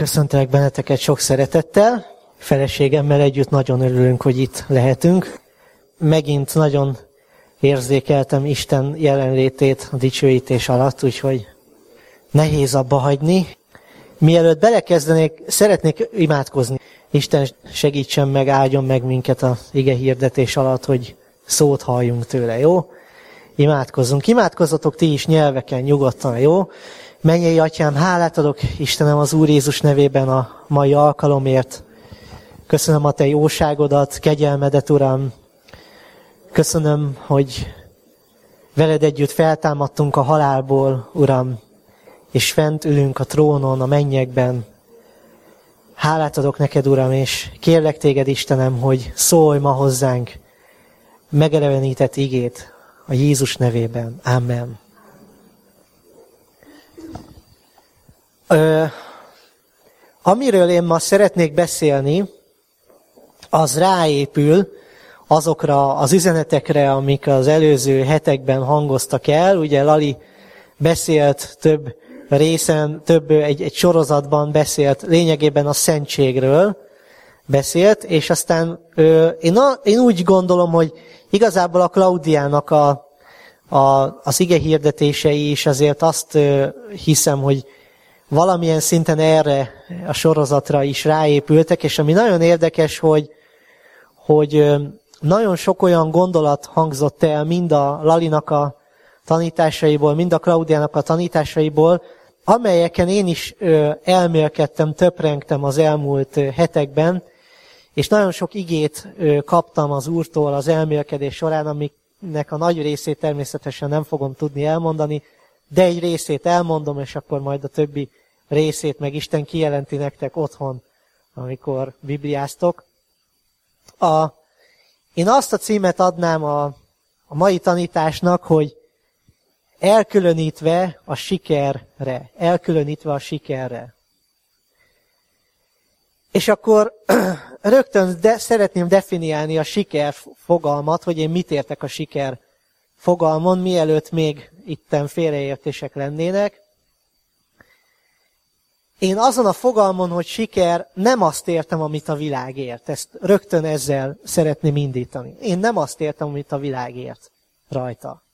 Köszöntelek benneteket sok szeretettel. Feleségemmel együtt nagyon örülünk, hogy itt lehetünk. Megint nagyon érzékeltem Isten jelenlétét a dicsőítés alatt, úgyhogy nehéz abba hagyni. Mielőtt belekezdenék, szeretnék imádkozni. Isten segítsen meg, áldjon meg minket az ige hirdetés alatt, hogy szót halljunk tőle, jó? Imádkozzunk. Imádkozzatok ti is nyelveken, nyugodtan, jó? Mennyei Atyám, hálát adok Istenem az Úr Jézus nevében a mai alkalomért. Köszönöm a Te jóságodat, kegyelmedet, Uram. Köszönöm, hogy veled együtt feltámadtunk a halálból, Uram, és fent ülünk a trónon, a mennyekben. Hálát adok neked, Uram, és kérlek téged, Istenem, hogy szólj ma hozzánk megelevenített igét a Jézus nevében. Amen. Amiről én ma szeretnék beszélni, az ráépül azokra az üzenetekre, amik az előző hetekben hangoztak el. Ugye Lali beszélt több részen, egy sorozatban beszélt lényegében a szentségről beszélt, és aztán én úgy gondolom, hogy igazából a Klaudiának az ige hirdetései is azért azt hiszem, hogy valamilyen szinten erre a sorozatra is ráépültek, és ami nagyon érdekes, hogy nagyon sok olyan gondolat hangzott el mind a Lalinak a tanításaiból, mind a Klaudiának a tanításaiból, amelyeken én is elmélkedtem, töprengtem az elmúlt hetekben, és nagyon sok igét kaptam az Úrtól az elmélkedés során, amiknek a nagy részét természetesen nem fogom tudni elmondani, de egy részét elmondom, és akkor majd a többi részét meg Isten kijelenti nektek otthon, amikor bibliáztok. Én azt a címet adnám a mai tanításnak, hogy elkülönítve a sikerre. Elkülönítve a sikerre. És akkor rögtön szeretném definiálni a siker fogalmat, hogy én mit értek a siker fogalmon, mielőtt még itten félreértések lennének. Én azon a fogalmon, hogy siker, nem azt értem, amit a világ ért. Ezt rögtön ezzel szeretném indítani. Én nem azt értem, amit a világ ért rajta.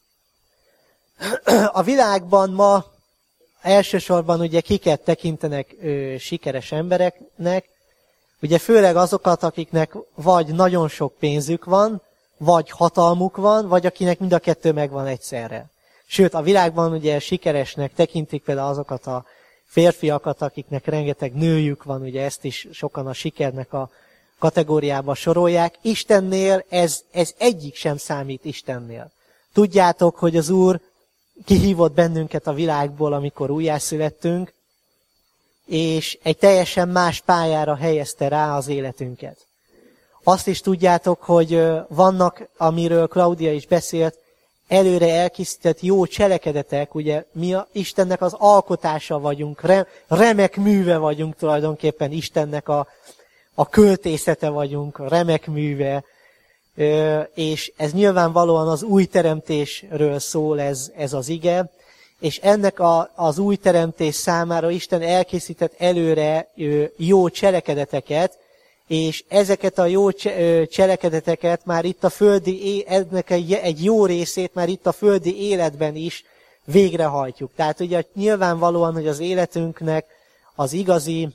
A világban ma elsősorban ugye kiket tekintenek sikeres embereknek, ugye főleg azokat, akiknek vagy nagyon sok pénzük van, vagy hatalmuk van, vagy akinek mind a kettő megvan egyszerre. Sőt, a világban ugye sikeresnek tekintik például azokat a férfiakat, akiknek rengeteg nőjük van, ugye ezt is sokan a sikernek a kategóriába sorolják. Istennél ez egyik sem számít Istennél. Tudjátok, hogy az Úr kihívott bennünket a világból, amikor újjászülettünk, és egy teljesen más pályára helyezte rá az életünket. Azt is tudjátok, hogy vannak, amiről Klaudia is beszélt, előre elkészített jó cselekedetek, ugye mi Istennek az alkotása vagyunk, remek műve vagyunk tulajdonképpen, Istennek a költészete vagyunk, remek műve, és ez nyilvánvalóan az új teremtésről szól ez az ige, és ennek az új teremtés számára Isten elkészített előre jó cselekedeteket, és ezeket a jó cselekedeteket már itt a földi, ennek egy jó részét már itt a földi életben is végrehajtjuk. Tehát ugye nyilvánvalóan, hogy az életünknek az igazi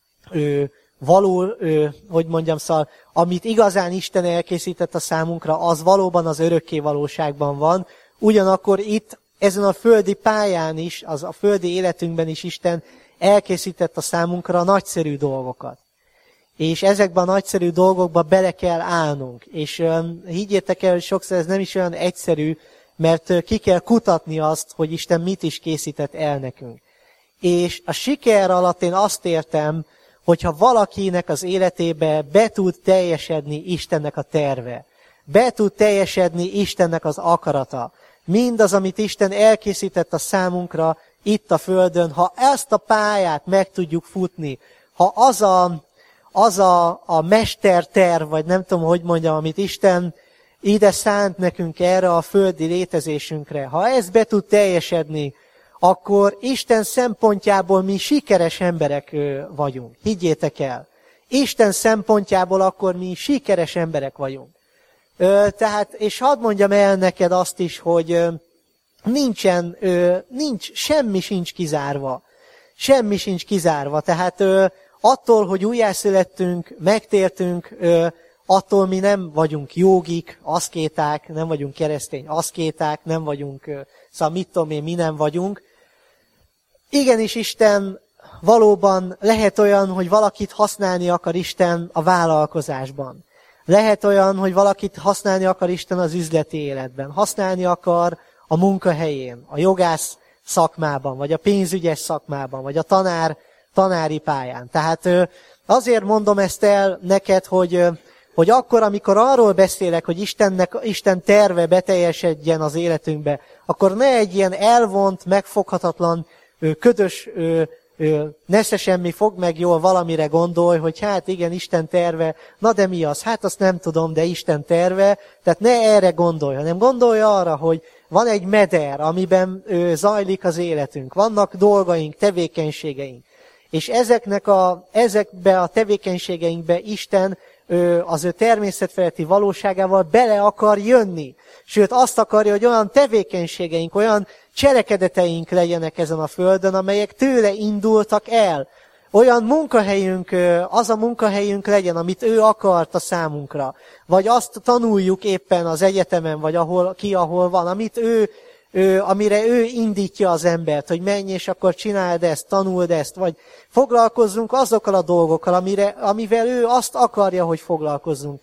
szóval, amit igazán Isten elkészített a számunkra, az valóban az örökké valóságban van. Ugyanakkor itt, ezen a földi pályán is, a földi életünkben is Isten elkészített a számunkra nagyszerű dolgokat. És ezekben a nagyszerű dolgokba bele kell állnunk. És higgyétek el, hogy sokszor ez nem is olyan egyszerű, mert ki kell kutatni azt, hogy Isten mit is készített el nekünk. És a siker alatt én azt értem, hogyha valakinek az életébe be tud teljesedni Istennek a terve, be tud teljesedni Istennek az akarata, mindaz, amit Isten elkészített a számunkra itt a földön, ha ezt a pályát meg tudjuk futni, ha az a mesterterv, vagy nem tudom, hogy mondjam, amit Isten ide szánt nekünk erre a földi létezésünkre, ha ez be tud teljesedni, akkor Isten szempontjából mi sikeres emberek vagyunk. Higgyétek el. Isten szempontjából akkor mi sikeres emberek vagyunk. Tehát, és hadd mondjam el neked azt is, hogy semmi sincs kizárva. Semmi sincs kizárva. Tehát attól, hogy újjászülettünk, megtértünk, attól mi nem vagyunk jógik, aszkéták, nem vagyunk keresztény aszkéták, nem vagyunk, szóval mit tudom én, mi nem vagyunk. Igenis Isten valóban lehet olyan, hogy valakit használni akar Isten a vállalkozásban. Lehet olyan, hogy valakit használni akar Isten az üzleti életben. Használni akar a munkahelyén, a jogász szakmában, vagy a pénzügyes szakmában, vagy a tanári pályán. Tehát azért mondom ezt el neked, hogy akkor, amikor arról beszélek, hogy Isten terve beteljesedjen az életünkbe, akkor ne egy ilyen elvont, megfoghatatlan, ködös, nesze semmi, fog meg jól valamire gondolj, hogy hát igen, Isten terve, na de mi az? Hát azt nem tudom, de Isten terve, tehát ne erre gondolj, hanem gondolj arra, hogy van egy meder, amiben zajlik az életünk, vannak dolgaink, tevékenységeink, és ezekbe a tevékenységeinkbe Isten az ő természetfeletti valóságával bele akar jönni. Sőt, azt akarja, hogy olyan tevékenységeink, olyan cselekedeteink legyenek ezen a földön, amelyek tőle indultak el. Olyan munkahelyünk, az a munkahelyünk legyen, amit ő akart a számunkra. Vagy azt tanuljuk éppen az egyetemen, vagy ahol van, amire ő indítja az embert, hogy menj és akkor csináld ezt, tanuld ezt, vagy foglalkozzunk azokkal a dolgokkal, amivel ő azt akarja, hogy foglalkozzunk.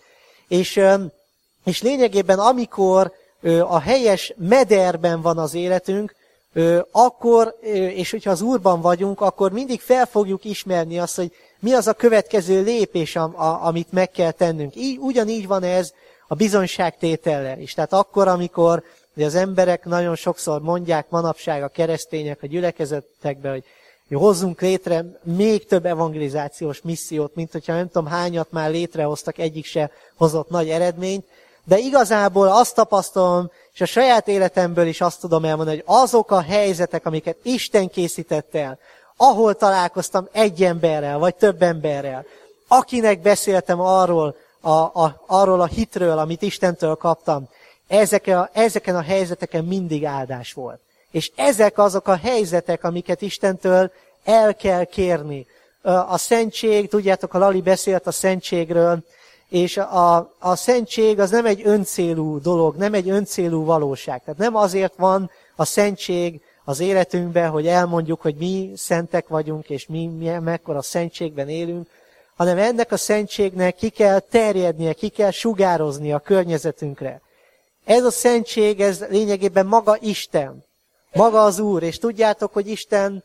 És lényegében amikor a helyes mederben van az életünk, akkor, és hogyha az Úrban vagyunk, akkor mindig fel fogjuk ismerni azt, hogy mi az a következő lépés, amit meg kell tennünk. Ugyanígy van ez a bizonyságtétellel is. Tehát akkor, amikor az emberek nagyon sokszor mondják manapság a keresztények a gyülekezetekbe, hogy hozzunk létre még több evangelizációs missziót, mint hogyha nem tudom hányat már létrehoztak, egyik se hozott nagy eredményt. De igazából azt tapasztalom, és a saját életemből is azt tudom elmondani, hogy azok a helyzetek, amiket Isten készített el, ahol találkoztam egy emberrel, vagy több emberrel, akinek beszéltem arról a hitről, amit Istentől kaptam, ezeken a helyzeteken mindig áldás volt. És ezek azok a helyzetek, amiket Istentől el kell kérni. A szentség, tudjátok, a Lali beszélt a szentségről, és a szentség az nem egy öncélú dolog, nem egy öncélú valóság. Tehát nem azért van a szentség az életünkben, hogy elmondjuk, hogy mi szentek vagyunk, és mi mekkora szentségben élünk, hanem ennek a szentségnek ki kell terjednie, ki kell sugároznia a környezetünkre. Ez a szentség, ez lényegében maga Isten, maga az Úr, és tudjátok, hogy Isten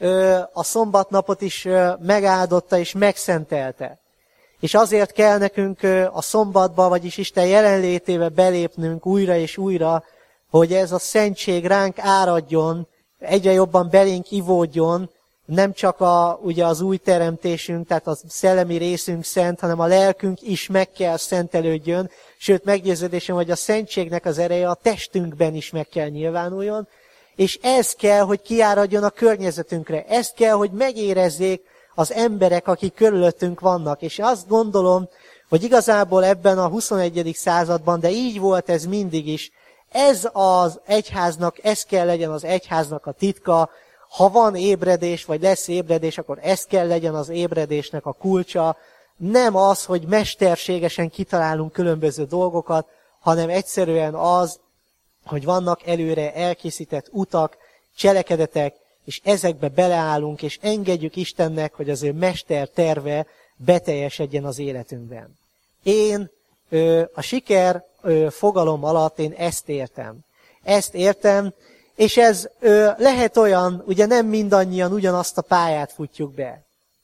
a szombatnapot is megáldotta és megszentelte. És azért kell nekünk a szombatba, vagyis Isten jelenlétébe belépnünk újra és újra, hogy ez a szentség ránk áradjon, egyre jobban belénk ivódjon, nem csak ugye az új teremtésünk, tehát a szellemi részünk szent, hanem a lelkünk is meg kell szentelődjön, sőt meggyőződésem, hogy a szentségnek az ereje a testünkben is meg kell nyilvánuljon, és ez kell, hogy kiáradjon a környezetünkre, ezt kell, hogy megérezzék az emberek, akik körülöttünk vannak. És azt gondolom, hogy igazából ebben a 21. században, de így volt ez mindig is, ez az egyháznak, ez kell legyen az egyháznak a titka. Ha van ébredés, vagy lesz ébredés, akkor ez kell legyen az ébredésnek a kulcsa. Nem az, hogy mesterségesen kitalálunk különböző dolgokat, hanem egyszerűen az, hogy vannak előre elkészített utak, cselekedetek, és ezekbe beleállunk, és engedjük Istennek, hogy az ő mester terve beteljesedjen az életünkben. Én a siker fogalom alatt én ezt értem. Ezt értem, és ez lehet olyan, ugye nem mindannyian ugyanazt a pályát futjuk be.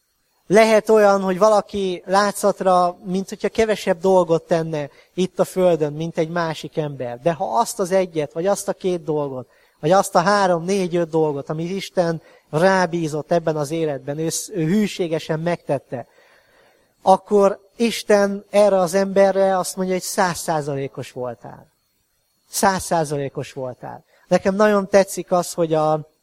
Lehet olyan, hogy valaki látszatra, mint hogyha kevesebb dolgot tenne itt a földön, mint egy másik ember. De ha azt az egyet, vagy azt a két dolgot, vagy azt a 3, 4, 5 dolgot, amit Isten rábízott ebben az életben, ő hűségesen megtette, akkor Isten erre az emberre azt mondja, hogy 100%-os voltál. 100%-os voltál. Nekem nagyon tetszik az, hogy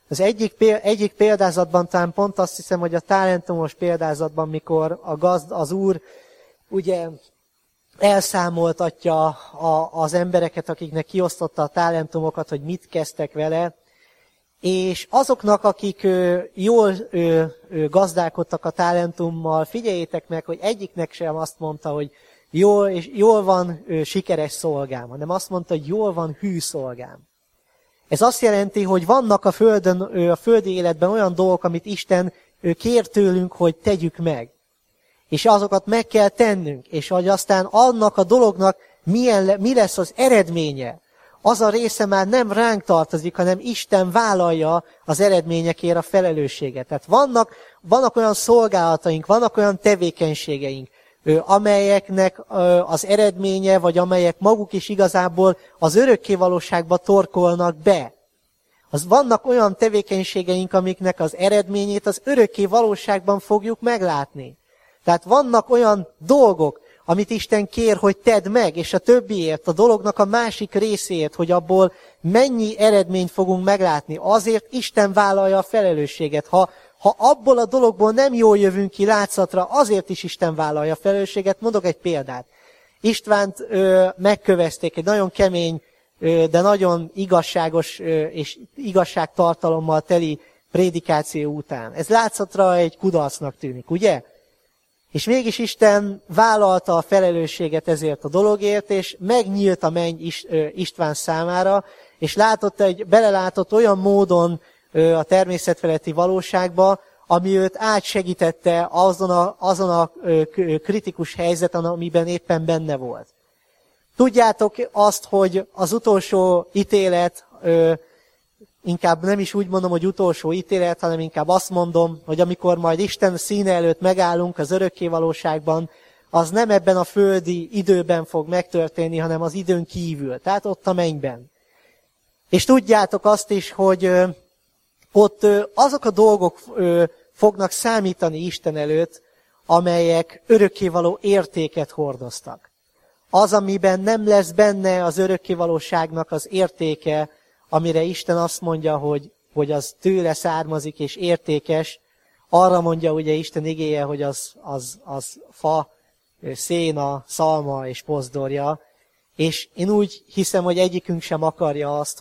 Az egyik példázatban, talán pont azt hiszem, hogy a talentumos példázatban, mikor az úr ugye elszámoltatja az embereket, akiknek kiosztotta a talentumokat, hogy mit kezdtek vele, és azoknak, akik jól gazdálkodtak a talentummal, figyeljétek meg, hogy egyiknek sem azt mondta, hogy jól van sikeres szolgám, hanem azt mondta, hogy jól van hű szolgám. Ez azt jelenti, hogy vannak a földön, a földi életben olyan dolgok, amit Isten kér tőlünk, hogy tegyük meg. És azokat meg kell tennünk, és hogy aztán annak a dolognak mi lesz az eredménye. Az a része már nem ránk tartozik, hanem Isten vállalja az eredményekért a felelősséget. Tehát vannak olyan szolgálataink, vannak olyan tevékenységeink, amelyeknek az eredménye, vagy amelyek maguk is igazából az örökkévalóságba torkolnak be. Vannak olyan tevékenységeink, amiknek az eredményét az örökkévalóságban fogjuk meglátni. Tehát vannak olyan dolgok, amit Isten kér, hogy tedd meg, és a többiért, a dolognak a másik részéért, hogy abból mennyi eredményt fogunk meglátni. Azért Isten vállalja a felelősséget. Ha abból a dologból nem jól jövünk ki látszatra, azért is Isten vállalja a felelősséget. Mondok egy példát. Istvánt megkövezték egy nagyon kemény, de nagyon igazságos és igazságtartalommal teli prédikáció után. Ez látszatra egy kudarcnak tűnik, ugye? És mégis Isten vállalta a felelősséget ezért a dologért, és megnyílt a menny István számára, és belelátott olyan módon a természetfeletti valóságba, ami őt átsegítette azon a kritikus helyzeten, amiben éppen benne volt. Tudjátok azt, hogy az utolsó ítélet, inkább nem is úgy mondom, hogy utolsó ítélet, hanem inkább azt mondom, hogy amikor majd Isten színe előtt megállunk az örökkévalóságban, az nem ebben a földi időben fog megtörténni, hanem az időn kívül, tehát ott a mennyben. És tudjátok azt is, hogy ott azok a dolgok fognak számítani Isten előtt, amelyek örökkévaló értéket hordoztak. Az, amiben nem lesz benne az örökkévalóságnak az értéke, amire Isten azt mondja, hogy az tőle származik és értékes, arra mondja ugye Isten igéje, hogy az fa, széna, szalma és pozdorja, és én úgy hiszem, hogy egyikünk sem akarja azt,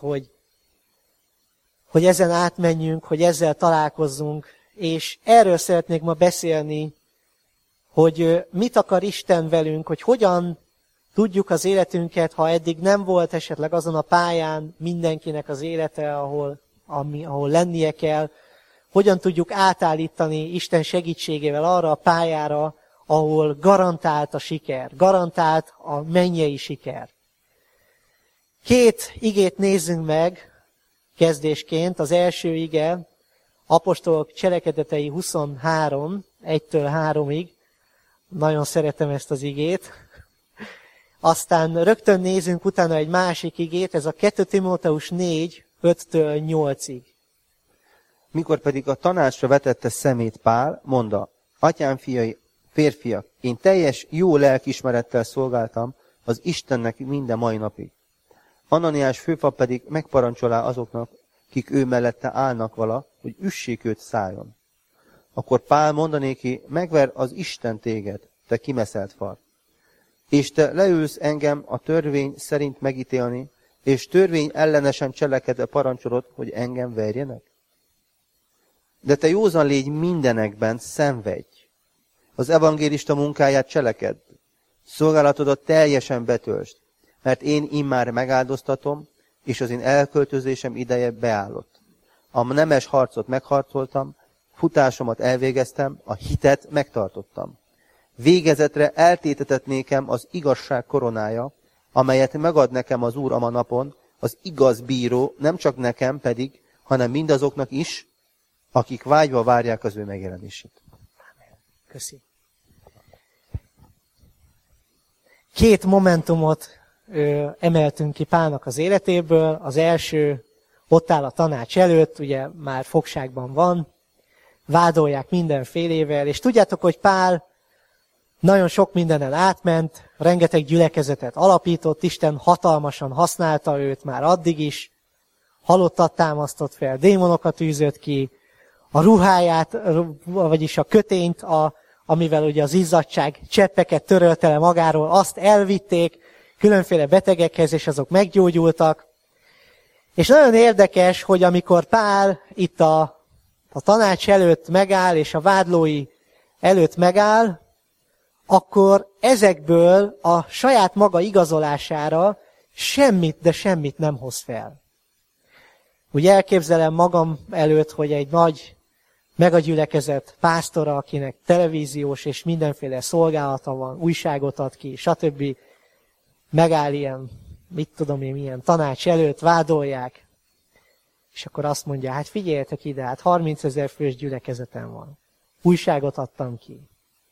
hogy ezen átmenjünk, hogy ezzel találkozzunk, és erről szeretnék ma beszélni, hogy mit akar Isten velünk, hogy hogyan tudjuk az életünket, ha eddig nem volt esetleg azon a pályán mindenkinek az élete, ahol lennie kell, hogyan tudjuk átállítani Isten segítségével arra a pályára, ahol garantált a siker, garantált a mennyei siker. 2 igét nézzünk meg kezdésként. Az első ige, Apostolok Cselekedetei 23, 1-től 3-ig. Nagyon szeretem ezt az igét. Aztán rögtön nézzünk utána egy másik igét, ez a 2 Timóteus 4, 5-től 8-ig. Mikor pedig a tanácsra vetette szemét Pál, mondta: Atyám fiai, férfiak, én teljes jó lelkiismerettel szolgáltam az Istennek minden mai napig. Ananiás főpap pedig megparancsolá azoknak, kik ő mellette állnak vala, hogy üssék őt szájon. Akkor Pál mondanéki: megver az Isten téged, te kimeszelt far. És te leülsz engem a törvény szerint megítélni, és törvény ellenesen cselekedve parancsolod, hogy engem verjenek? De te józan légy mindenekben, szenvedj. Az evangélista munkáját cselekedd. Szolgálatodat teljesen betöltsd, mert én immár megáldoztatom, és az én elköltözésem ideje beállott. A nemes harcot megharcoltam, futásomat elvégeztem, a hitet megtartottam. Végezetre eltétetett nékem az igazság koronája, amelyet megad nekem az Úr ama napon, az igaz bíró, nem csak nekem pedig, hanem mindazoknak is, akik vágyva várják az ő megjelenését. Köszi. 2 momentumot emeltünk ki Pálnak az életéből. Az első, ott áll a tanács előtt, ugye már fogságban van, vádolják mindenfélével, és tudjátok, hogy Pál nagyon sok mindenen átment, rengeteg gyülekezetet alapított, Isten hatalmasan használta őt már addig is, halottat támasztott fel, démonokat űzött ki, a ruháját, vagyis a kötényt, amivel ugye az izzadság cseppeket törölte le magáról, azt elvitték különféle betegekhez, és azok meggyógyultak. És nagyon érdekes, hogy amikor Pál itt a tanács előtt megáll, és a vádlói előtt megáll, akkor ezekből a saját maga igazolására semmit, de semmit nem hoz fel. Úgy elképzelem magam előtt, hogy egy nagy megagyülekezet pásztora, akinek televíziós és mindenféle szolgálata van, újságot ad ki, stb. Megáll ilyen, mit tudom én, milyen tanács előtt, vádolják, és akkor azt mondja, hát figyeljetek ide, hát 30 000 fős gyülekezetem van. Újságot adtam ki.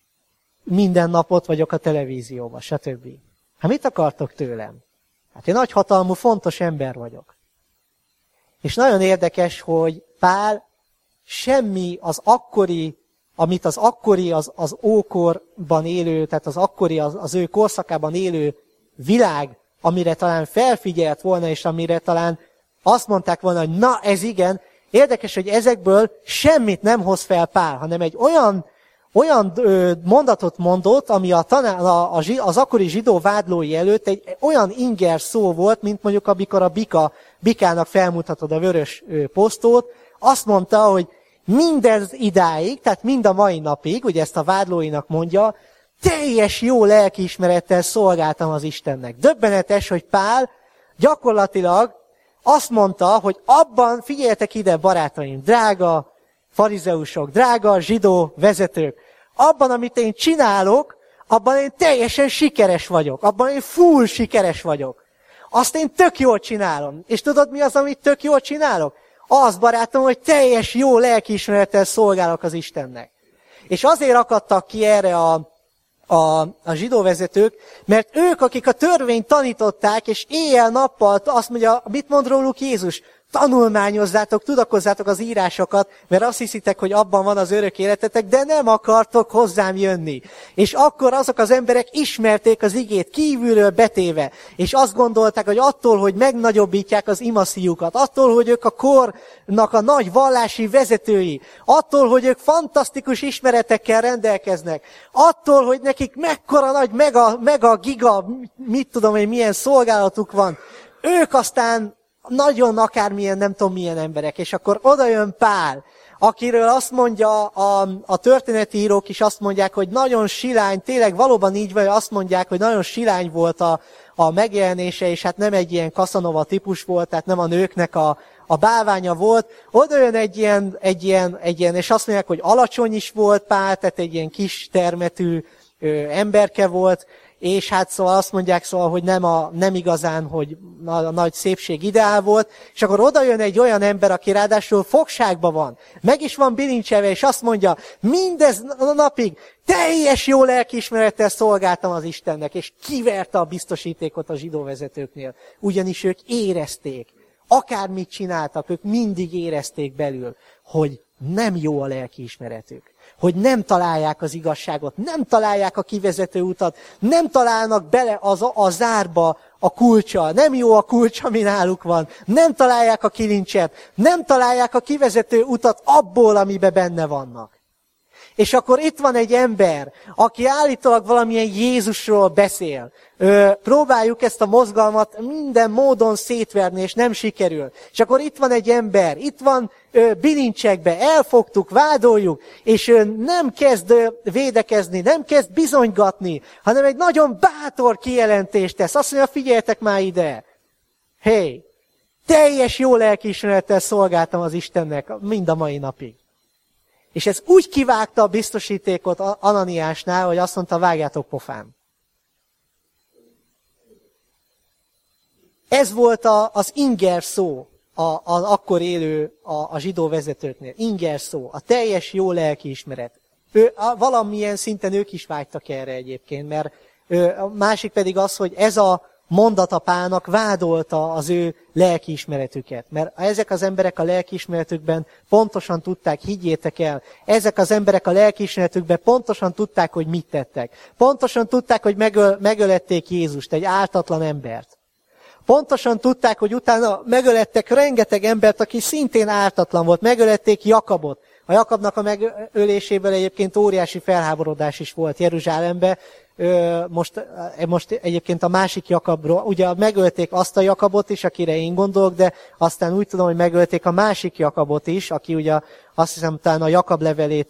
Minden nap ott vagyok a televízióban, stb. Hát mit akartok tőlem? Hát én nagyhatalmú, fontos ember vagyok. És nagyon érdekes, hogy Pál semmi az akkori, amit az akkori, az ókorban élő, tehát az akkori, az ő korszakában élő világ, amire talán felfigyelt volna, és amire talán azt mondták volna, hogy na ez igen, érdekes, hogy ezekből semmit nem hoz fel Pál, hanem egy olyan mondatot mondott, ami az akkori zsidó vádlói előtt egy olyan inger szó volt, mint mondjuk amikor a bikának felmutatod a vörös posztót, azt mondta, hogy mindez idáig, tehát mind a mai napig, ugye ezt a vádlóinak mondja, teljes jó lelkiismerettel szolgáltam az Istennek. Döbbenetes, hogy Pál gyakorlatilag azt mondta, hogy abban, figyeljetek ide barátaim, drága farizeusok, drága zsidó vezetők, abban, amit én csinálok, abban én teljesen sikeres vagyok, abban én full sikeres vagyok. Azt én tök jól csinálom. És tudod mi az, amit tök jól csinálok? Az, barátom, hogy teljes jó lelkiismerettel szolgálok az Istennek. És azért akadtak ki erre a zsidó vezetők, mert ők, akik a törvényt tanították, és éjjel-nappal, azt mondja, mit mond róluk Jézus? Tanulmányozzátok, tudakozzátok az írásokat, mert azt hiszitek, hogy abban van az örök életetek, de nem akartok hozzám jönni. És akkor azok az emberek ismerték az igét kívülről betéve, és azt gondolták, hogy attól, hogy megnagyobbítják az imaszíjukat, attól, hogy ők a kornak a nagy vallási vezetői, attól, hogy ők fantasztikus ismeretekkel rendelkeznek, attól, hogy nekik mekkora nagy mega giga, mit tudom én, milyen szolgálatuk van, ők aztán nagyon akármilyen, nem tudom milyen emberek. És akkor oda jön Pál, akiről azt mondja, a történeti írók is azt mondják, hogy nagyon silány, tényleg valóban így van, azt mondják, hogy nagyon silány volt a megjelenése, és hát nem egy ilyen Casanova típus volt, tehát nem a nőknek a bálványa volt. Oda jön egy ilyen, és azt mondják, hogy alacsony is volt Pál, tehát egy ilyen kis termetű emberke volt, és hát szóval azt mondják, szóval, hogy nem igazán, hogy a nagy szépség ideál volt, és akkor oda jön egy olyan ember, aki ráadásul fogságban van, meg is van bilincselve, és azt mondja, mindez napig teljes jó lelkiismerettel szolgáltam az Istennek, és kiverte a biztosítékot a zsidó vezetőknél, ugyanis ők érezték, akármit csináltak, ők mindig érezték belül, hogy nem jó a lelkiismeretük. Hogy nem találják az igazságot, nem találják a kivezető utat, nem találnak bele a zárba a kulcsa, nem jó a kulcs, ami náluk van, nem találják a kilincset, nem találják a kivezető utat abból, amiben benne vannak. És akkor itt van egy ember, aki állítólag valamilyen Jézusról beszél. Próbáljuk ezt a mozgalmat minden módon szétverni, és nem sikerül. És akkor itt van egy ember, itt van bilincsekbe, elfogtuk, vádoljuk, és nem kezd védekezni, nem kezd bizonygatni, hanem egy nagyon bátor kijelentést tesz. Azt mondja, figyeljetek már ide! Hey, teljes jó lelkiismerettel szolgáltam az Istennek mind a mai napig. És ez úgy kivágta a biztosítékot Ananiásnál, hogy azt mondta, vágjátok pofám. Ez volt az inger szó az akkor élő a zsidó vezetőknél. Inger szó, a teljes jó lelkiismeret. Valamilyen szinten ők is vágytak erre egyébként, mert a másik pedig az, hogy ez a mondata Pálnak vádolta az ő lelkiismeretüket. Mert ezek az emberek a lelkiismeretükben pontosan tudták, higgyétek el, ezek az emberek a lelkiismeretükben pontosan tudták, hogy mit tettek. Pontosan tudták, hogy megölették Jézust, egy ártatlan embert. Pontosan tudták, hogy utána megölettek rengeteg embert, aki szintén ártatlan volt. Megölették Jakabot. A Jakabnak a megöléséből egyébként óriási felháborodás is volt Jeruzsálembe. Most egyébként a másik Jakabról, ugye megölték azt a Jakabot is, akire én gondolok, de aztán úgy tudom, hogy megölték a másik Jakabot is, aki ugye azt hiszem talán a Jakab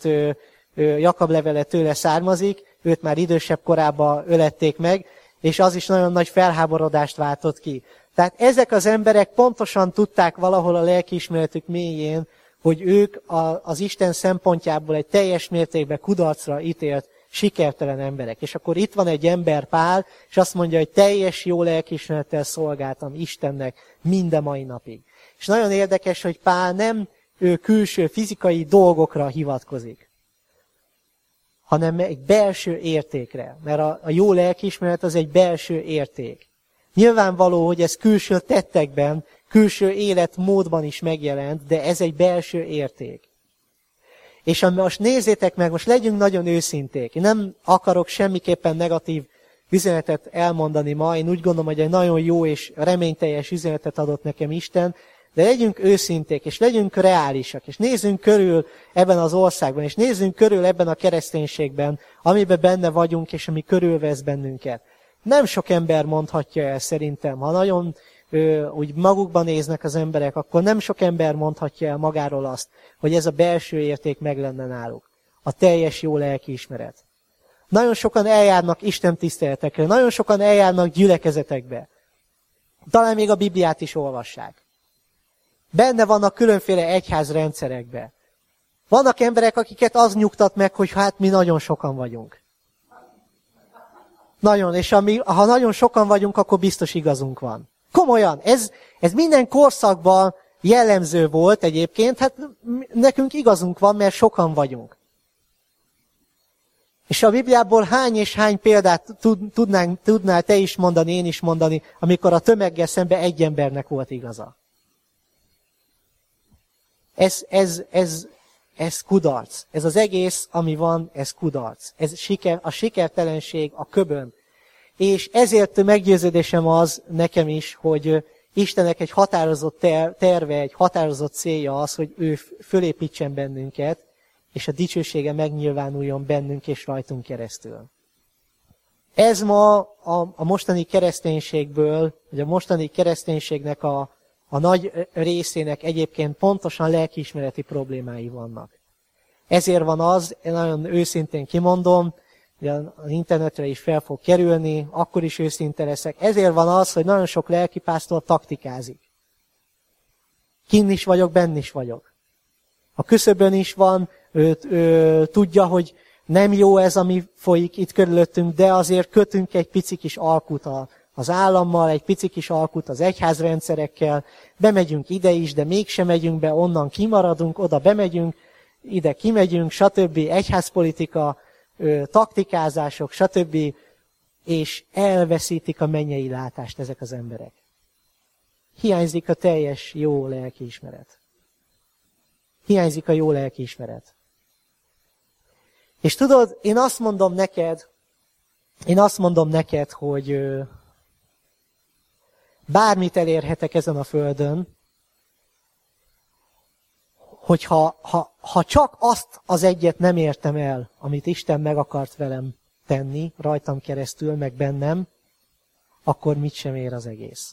levele tőle származik, őt már idősebb korában ölették meg, és az is nagyon nagy felháborodást váltott ki. Tehát ezek az emberek pontosan tudták valahol a lelkiismeretük mélyén, hogy ők az Isten szempontjából egy teljes mértékben kudarcra ítélt, sikertelen emberek. És akkor itt van egy ember, Pál, és azt mondja, hogy teljes jó lelkiismerettel szolgáltam Istennek minden mai napig. És nagyon érdekes, hogy Pál nem külső fizikai dolgokra hivatkozik, hanem egy belső értékre. Mert a jó lelkiismeret az egy belső érték. Nyilvánvaló, hogy ez külső tettekben, külső életmódban is megjelent, de ez egy belső érték. És most nézzétek meg, most legyünk nagyon őszinték. Én nem akarok semmiképpen negatív üzenetet elmondani ma. Én úgy gondolom, hogy egy nagyon jó és reményteljes üzenetet adott nekem Isten, de legyünk őszinték, és legyünk reálisak, és nézzünk körül ebben az országban, és nézzünk körül ebben a kereszténységben, amiben benne vagyunk, és ami körülvesz bennünket. Nem sok ember mondhatja el szerintem, ha nagyon úgy magukban néznek az emberek, akkor nem sok ember mondhatja el magáról azt, hogy ez a belső érték meg lenne náluk. A teljes jó lelkiismeret. Nagyon sokan eljárnak Isten tiszteletekre, nagyon sokan eljárnak gyülekezetekbe. Talán még a Bibliát is olvassák. Benne vannak különféle egyházrendszerekbe. Vannak emberek, akiket az nyugtat meg, hogy hát mi nagyon sokan vagyunk. Nagyon, és ha nagyon sokan vagyunk, akkor biztos igazunk van. Komolyan, ez minden korszakban jellemző volt egyébként, hát nekünk igazunk van, mert sokan vagyunk. És a Bibliából hány és hány példát tudnál te is mondani, én is mondani, amikor a tömeggel szemben egy embernek volt igaza. Ez kudarc. Ez az egész, ami van, ez kudarc. Ez a sikertelenség, a köbön. És ezért meggyőződésem az nekem is, hogy Istennek egy határozott terve, egy határozott célja az, hogy ő fölépítsen bennünket, és a dicsősége megnyilvánuljon bennünk és rajtunk keresztül. Ez ma a mostani kereszténységből, vagy a mostani kereszténységnek a nagy részének egyébként pontosan lelkiismereti problémái vannak. Ezért van az, én nagyon őszintén kimondom, ugye az internetre is fel fog kerülni, akkor is őszinte leszek. Ezért van az, hogy nagyon sok lelkipásztor taktikázik. Kinn is vagyok, benn is vagyok. A küszöbön is van, tudja, hogy nem jó ez, ami folyik itt körülöttünk, de azért kötünk egy pici kis alkut az állammal, egy pici kis alkut az egyházrendszerekkel, bemegyünk ide is, de mégsem megyünk be, onnan kimaradunk, oda bemegyünk, ide kimegyünk, stb. Egyházpolitika, taktikázások, stb. És elveszítik a mennyei látást ezek az emberek. Hiányzik a teljes jó lelkiismeret. Hiányzik a jó lelkiismeret. És tudod, én azt mondom neked, hogy bármit elérhetek ezen a földön, hogyha csak azt az egyet nem értem el, amit Isten meg akart velem tenni, rajtam keresztül, meg bennem, akkor mit sem ér az egész.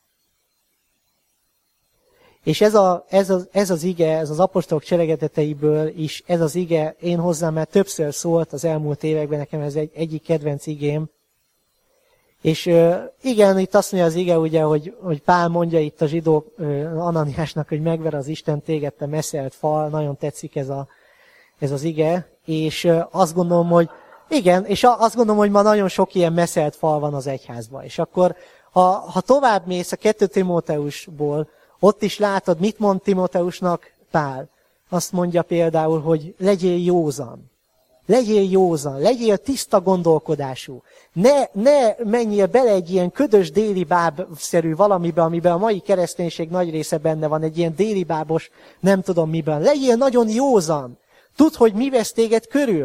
És ez az ige, ez az apostolok cselekedeteiből is, ez az ige, én hozzám már többször szólt az elmúlt években, nekem ez egyik kedvenc igém. És igen, itt azt mondja az ige, ugye, hogy Pál mondja itt a zsidó Ananiásnak, hogy megver az Isten téged, te meszelt fal, nagyon tetszik ez az ige, és azt gondolom, hogy igen, és azt gondolom, hogy ma nagyon sok ilyen meszelt fal van az egyházban. És akkor, ha tovább mész a 2 Timóteusból, ott is látod, mit mond Timóteusnak Pál. Azt mondja például, hogy legyél józan. Legyél józan, legyél tiszta gondolkodású. Ne menjél bele egy ilyen ködös délibáb-szerű valamibe, amiben a mai kereszténység nagy része benne van, egy ilyen délibábos, nem tudom miben. Legyél nagyon józan. Tudd, hogy mi vesz téged körül.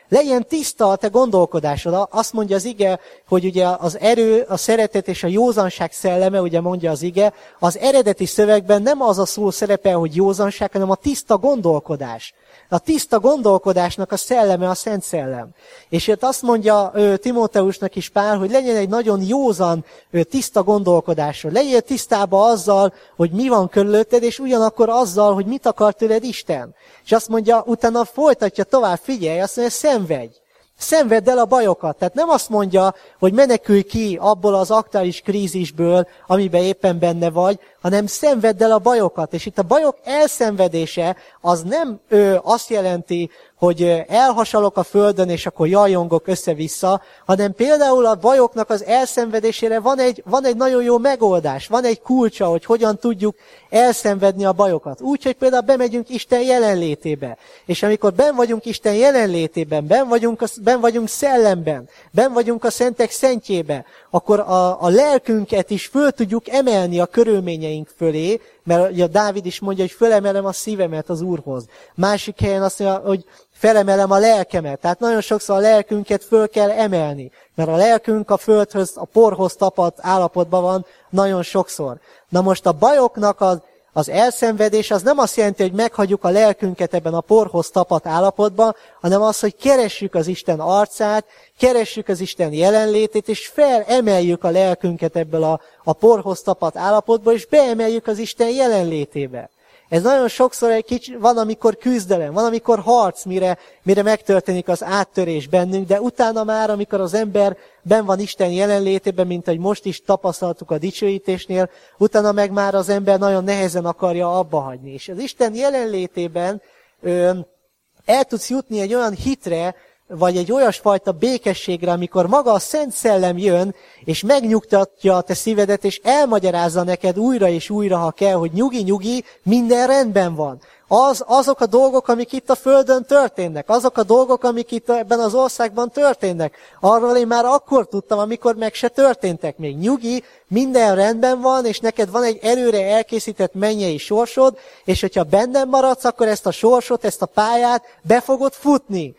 Legyen tiszta a te gondolkodásod. Azt mondja az ige, hogy ugye az erő, a szeretet és a józanság szelleme, ugye mondja az ige, az eredeti szövegben nem az a szó szerepel, hogy józanság, hanem a tiszta gondolkodás. A tiszta gondolkodásnak a szelleme a Szent Szellem. És itt azt mondja Timóteusnak is Pál, hogy legyen egy nagyon józan, tiszta gondolkodásról. Legyél tisztában azzal, hogy mi van körülötted, és ugyanakkor azzal, hogy mit akar tőled Isten. És azt mondja, utána folytatja tovább, figyelj, azt mondja, szenvedj. Szenvedd el a bajokat. Tehát nem azt mondja, hogy menekülj ki abból az aktuális krízisből, amiben éppen benne vagy, hanem szenvedd el a bajokat. És itt a bajok elszenvedése az nem azt jelenti, hogy elhasalok a földön, és akkor jajongok össze-vissza, hanem például a bajoknak az elszenvedésére van egy nagyon jó megoldás, van egy kulcsa, hogy hogyan tudjuk elszenvedni a bajokat. Úgy, hogy például bemegyünk Isten jelenlétébe. És amikor benn vagyunk Isten jelenlétében, benn vagyunk szellemben, benn vagyunk a szentek szentjébe, akkor a lelkünket is föl tudjuk emelni a körülményeink fölé, mert ugye Dávid is mondja, hogy fölemelem a szívemet az Úrhoz. Másik helyen azt mondja, hogy felemelem a lelkemet. Tehát nagyon sokszor a lelkünket föl kell emelni, mert a lelkünk a földhöz, a porhoz tapadt állapotban van nagyon sokszor. Na most a bajoknak az elszenvedés az nem azt jelenti, hogy meghagyjuk a lelkünket ebben a porhoz tapadt állapotban, hanem az, hogy keressük az Isten arcát, keressük az Isten jelenlétét, és felemeljük a lelkünket ebből a porhoz tapadt állapotba, és beemeljük az Isten jelenlétébe. Ez nagyon sokszor van, amikor küzdelem, van, amikor harc, mire megtörténik az áttörés bennünk, de utána már, amikor az ember benn van Isten jelenlétében, mint ahogy most is tapasztaltuk a dicsőítésnél, utána meg már az ember nagyon nehezen akarja abba hagyni. És az Isten jelenlétében el tudsz jutni egy olyan hitre, vagy egy olyasfajta békességre, amikor maga a Szent Szellem jön, és megnyugtatja a te szívedet, és elmagyarázza neked újra és újra, ha kell, hogy nyugi, minden rendben van. Azok a dolgok, amik itt a Földön történnek, azok a dolgok, amik itt ebben az országban történnek, arról én már akkor tudtam, amikor meg se történtek még. Nyugi, minden rendben van, és neked van egy előre elkészített mennyei sorsod, és hogyha bennem maradsz, akkor ezt a sorsot, ezt a pályát be fogod futni.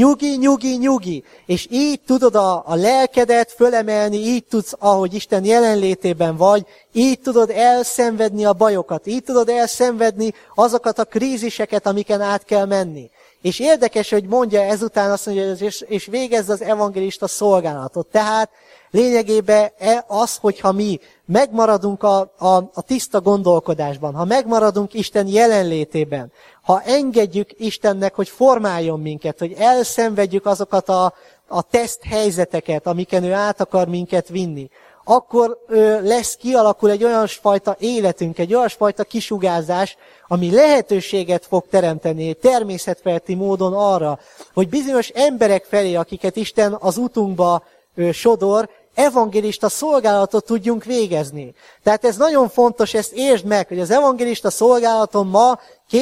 Nyugi. És így tudod a lelkedet fölemelni, így tudsz, ahogy Isten jelenlétében vagy, így tudod elszenvedni a bajokat, így tudod elszenvedni azokat a kríziseket, amiken át kell menni. És érdekes, hogy mondja ezután azt mondja, és végezz az evangélista szolgálatot. Tehát lényegében az, hogyha mi megmaradunk a tiszta gondolkodásban, ha megmaradunk Isten jelenlétében, ha engedjük Istennek, hogy formáljon minket, hogy elszenvedjük azokat a teszt helyzeteket, amiken ő át akar minket vinni, akkor kialakul egy olyasfajta életünk, egy olyasfajta kisugárzás, ami lehetőséget fog teremteni természetfeletti módon arra, hogy bizonyos emberek felé, akiket Isten az utunkba sodor, evangélista szolgálatot tudjunk végezni. Tehát ez nagyon fontos, ezt értsd meg, hogy az evangélista szolgálaton ma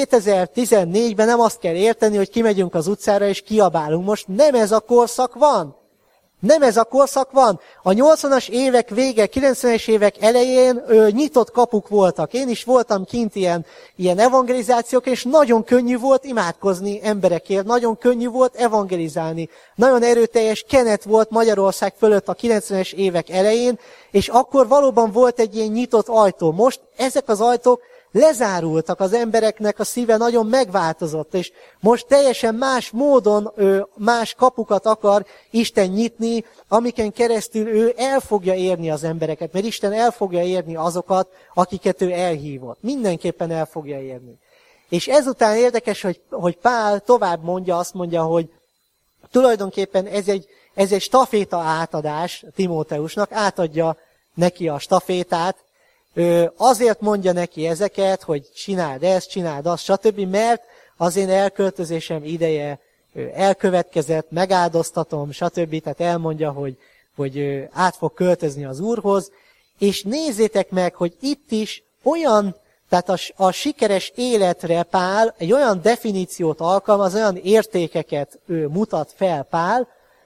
2014-ben nem azt kell érteni, hogy kimegyünk az utcára és kiabálunk. Most nem ez a korszak van. Nem ez a korszak van. A 80-as évek vége, 90-es évek elején nyitott kapuk voltak. Én is voltam kint ilyen evangelizációk, és nagyon könnyű volt imádkozni emberekért, nagyon könnyű volt evangelizálni. Nagyon erőteljes kenet volt Magyarország fölött a 90-es évek elején, és akkor valóban volt egy ilyen nyitott ajtó. Most ezek az ajtók lezárultak, az embereknek a szíve nagyon megváltozott, és most teljesen más módon, más kapukat akar Isten nyitni, amiken keresztül ő el fogja érni az embereket, mert Isten el fogja érni azokat, akiket ő elhívott. Mindenképpen el fogja érni. És ezután érdekes, hogy Pál tovább mondja, azt mondja, hogy tulajdonképpen ez egy staféta átadás Timóteusnak, átadja neki a stafétát. Azért mondja neki ezeket, hogy csináld ezt, csináld azt, stb., mert az én elköltözésem ideje elkövetkezett, megáldoztatom, stb., tehát elmondja, hogy át fog költözni az Úrhoz, és nézzétek meg, hogy itt is olyan, tehát a sikeres életre Pál egy olyan definíciót alkalmaz, olyan értékeket mutat fel Pál,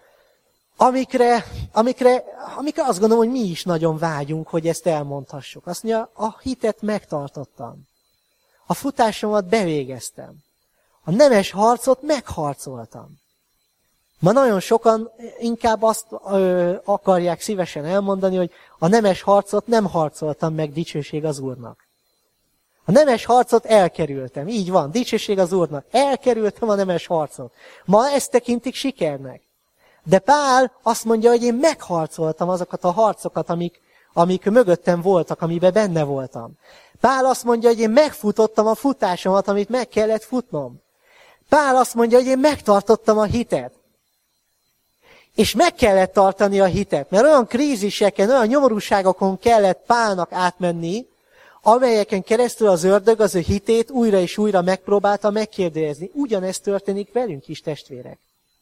amikre azt gondolom, hogy mi is nagyon vágyunk, hogy ezt elmondhassuk. Azt mondja, a hitet megtartottam. A futásomat bevégeztem. A nemes harcot megharcoltam. Ma nagyon sokan inkább azt akarják szívesen elmondani, hogy a nemes harcot nem harcoltam meg, dicsőség az Úrnak. A nemes harcot elkerültem. Így van, dicsőség az Úrnak. Elkerültem a nemes harcot. Ma ezt tekintik sikernek. De Pál azt mondja, hogy én megharcoltam azokat a harcokat, amik mögöttem voltak, amiben benne voltam. Pál azt mondja, hogy én megfutottam a futásomat, amit meg kellett futnom. Pál azt mondja, hogy én megtartottam a hitet. És meg kellett tartani a hitet, mert olyan kríziseken, olyan nyomorúságokon kellett Pálnak átmenni, amelyeken keresztül az ördög az ő hitét újra és újra megpróbálta megkérdőjelezni. Ugyanezt történik velünk is, testvérek.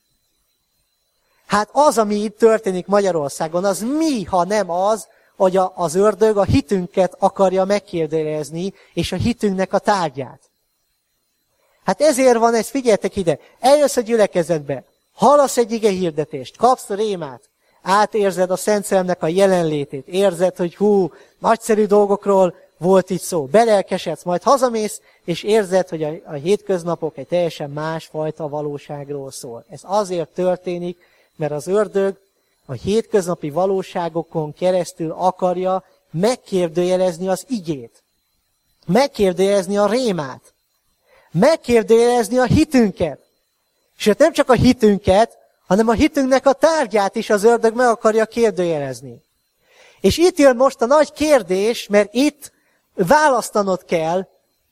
Hát az, ami itt történik Magyarországon, az mi, ha nem az, hogy az ördög a hitünket akarja megkérdőjelezni, és a hitünknek a tárgyát. Hát ezért van ez, figyeljetek ide, eljössz a gyülekezetbe, hallasz egy ige hirdetést, kapsz rémát, átérzed a Szent Szellemnek a jelenlétét, érzed, hogy nagyszerű dolgokról volt itt szó, belelkesedsz, majd hazamész, és érzed, hogy a hétköznapok egy teljesen másfajta valóságról szól. Ez azért történik, mert az ördög a hétköznapi valóságokon keresztül akarja megkérdőjelezni az igét, megkérdőjelezni a rémát, megkérdőjelezni a hitünket. Sőt, nem csak a hitünket, hanem a hitünknek a tárgyát is az ördög meg akarja kérdőjelezni. És itt jön most a nagy kérdés, mert itt választanod kell.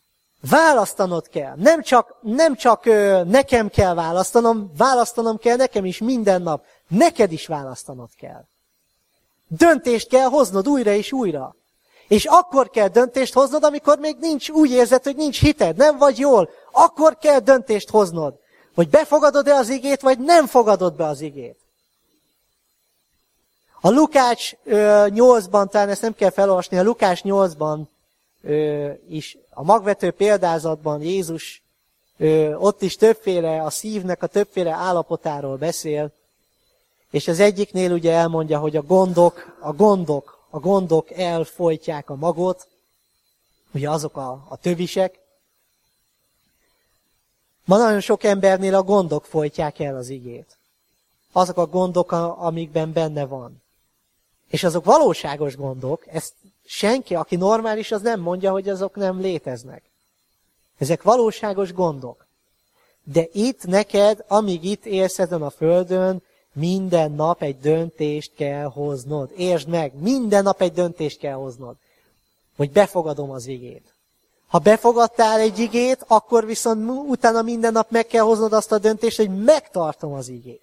Nem csak nekem kell választanom kell nekem is minden nap. Neked is választanod kell. Döntést kell hoznod újra és újra. És akkor kell döntést hoznod, amikor még úgy érzed, hogy nincs hited, nem vagy jól. Akkor kell döntést hoznod, hogy befogadod-e az igét, vagy nem fogadod be az igét. A Lukács 8-ban, talán ezt nem kell felolvasni, a Lukács 8-ban is, a magvető példázatban Jézus ott is többféle, a szívnek a többféle állapotáról beszél, és az egyiknél ugye elmondja, hogy a gondok elfojtják a magot, ugye azok a tövisek. Ma nagyon sok embernél a gondok folytják el az igét. Azok a gondok, amikben benne van. És azok valóságos gondok, ezt senki, aki normális, az nem mondja, hogy azok nem léteznek. Ezek valóságos gondok. De itt neked, amíg itt élsz ezen a földön, minden nap egy döntést kell hoznod. Értsd meg, minden nap egy döntést kell hoznod, hogy befogadom az igét. Ha befogadtál egy igét, akkor viszont utána minden nap meg kell hoznod azt a döntést, hogy megtartom az igét.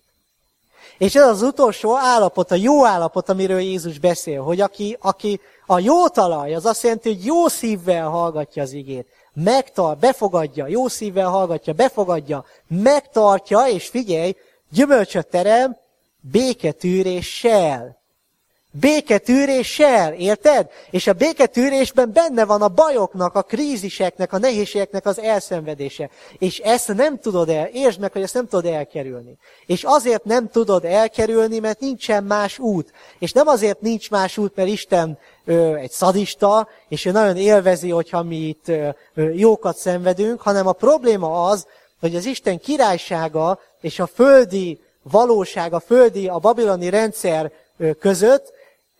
És ez az utolsó állapot, a jó állapot, amiről Jézus beszél, hogy aki a jó talaj, az azt jelenti, hogy jó szívvel hallgatja az igét. Befogadja, jó szívvel hallgatja, befogadja, megtartja, és figyelj, gyümölcsöt terem, béketűréssel. Béketűréssel, érted? És a béketűrésben benne van a bajoknak, a kríziseknek, a nehézségeknek az elszenvedése. És ezt nem tudod értsd meg, hogy ezt nem tudod elkerülni. És azért nem tudod elkerülni, mert nincsen más út. És nem azért nincs más út, mert Isten egy szadista, és ő nagyon élvezi, hogyha mi itt jókat szenvedünk, hanem a probléma az, hogy az Isten királysága és a földi valóság, a babiloni rendszer között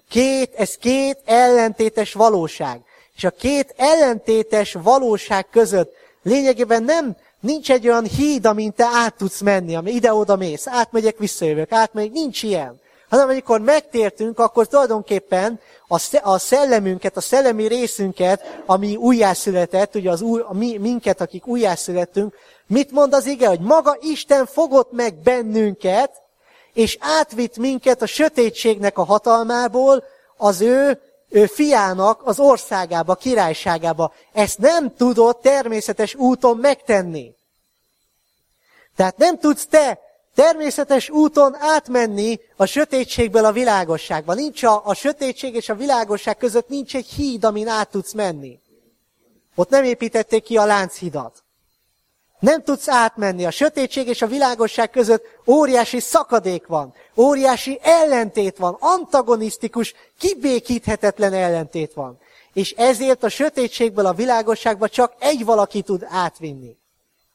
ez két ellentétes valóság. És a két ellentétes valóság között lényegében nincs egy olyan híd, amin te át tudsz menni, ami ide-oda mész, átmegyek, visszajövök, nincs ilyen. Hanem amikor megtértünk, akkor tulajdonképpen a szellemünket, a szellemi részünket, ami újjászületett, ugye minket, akik újjászülettünk, mit mond az ige? Hogy maga Isten fogott meg bennünket, és átvitt minket a sötétségnek a hatalmából az ő fiának az országába, királyságába. Ezt nem tudod természetes úton megtenni. Tehát nem tudsz te természetes úton átmenni a sötétségből a világosságba. Nincs a sötétség és a világosság között nincs egy híd, amin át tudsz menni. Ott nem építették ki a Lánchidat. Nem tudsz átmenni. A sötétség és a világosság között óriási szakadék van. Óriási ellentét van. Antagonisztikus, kibékíthetetlen ellentét van. És ezért a sötétségből a világosságba csak egy valaki tud átvinni.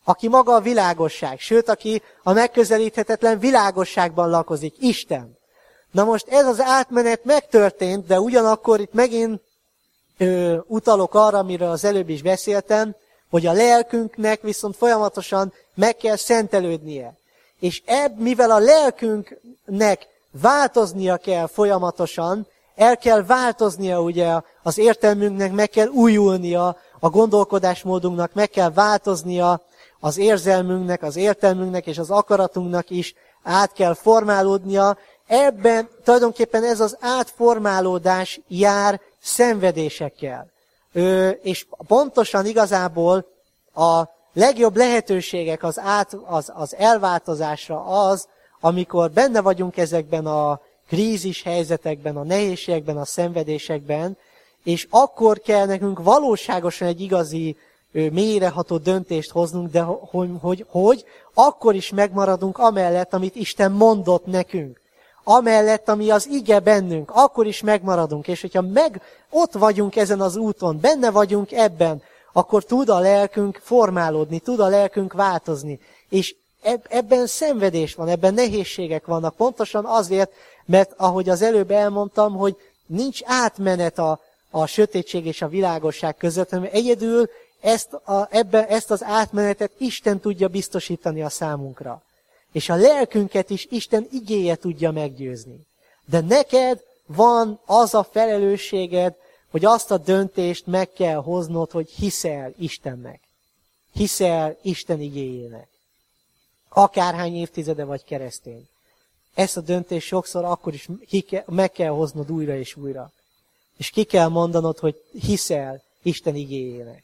aki maga a világosság, sőt, aki a megközelíthetetlen világosságban lakozik, Isten. Na most ez az átmenet megtörtént, de ugyanakkor itt megint utalok arra, amiről az előbb is beszéltem, hogy a lelkünknek viszont folyamatosan meg kell szentelődnie. És mivel a lelkünknek változnia kell folyamatosan, el kell változnia ugye az értelmünknek, meg kell újulnia, a gondolkodásmódunknak meg kell változnia, az érzelmünknek, az értelmünknek és az akaratunknak is át kell formálódnia. Ebben tulajdonképpen ez az átformálódás jár szenvedésekkel. És pontosan igazából a legjobb lehetőségek az elváltozásra az, amikor benne vagyunk ezekben a krízis helyzetekben, a nehézségekben, a szenvedésekben, és akkor kell nekünk valóságosan egy igazi, mélyreható döntést hoznunk, de hogy akkor is megmaradunk amellett, amit Isten mondott nekünk. Amellett, ami az ige bennünk, akkor is megmaradunk. És hogyha ott vagyunk ezen az úton, benne vagyunk ebben, akkor tud a lelkünk formálódni, tud a lelkünk változni. És ebben szenvedés van, ebben nehézségek vannak. Pontosan azért, mert ahogy az előbb elmondtam, hogy nincs átmenet a sötétség és a világosság között, hanem egyedül ezt az átmenetet Isten tudja biztosítani a számunkra. És a lelkünket is Isten igéje tudja meggyőzni. De neked van az a felelősséged, hogy azt a döntést meg kell hoznod, hogy hiszel Istennek. Hiszel Isten igéjének. Akárhány évtizede vagy keresztény. Ezt a döntést sokszor akkor is meg kell hoznod újra és újra. És ki kell mondanod, hogy hiszel Isten igéjének.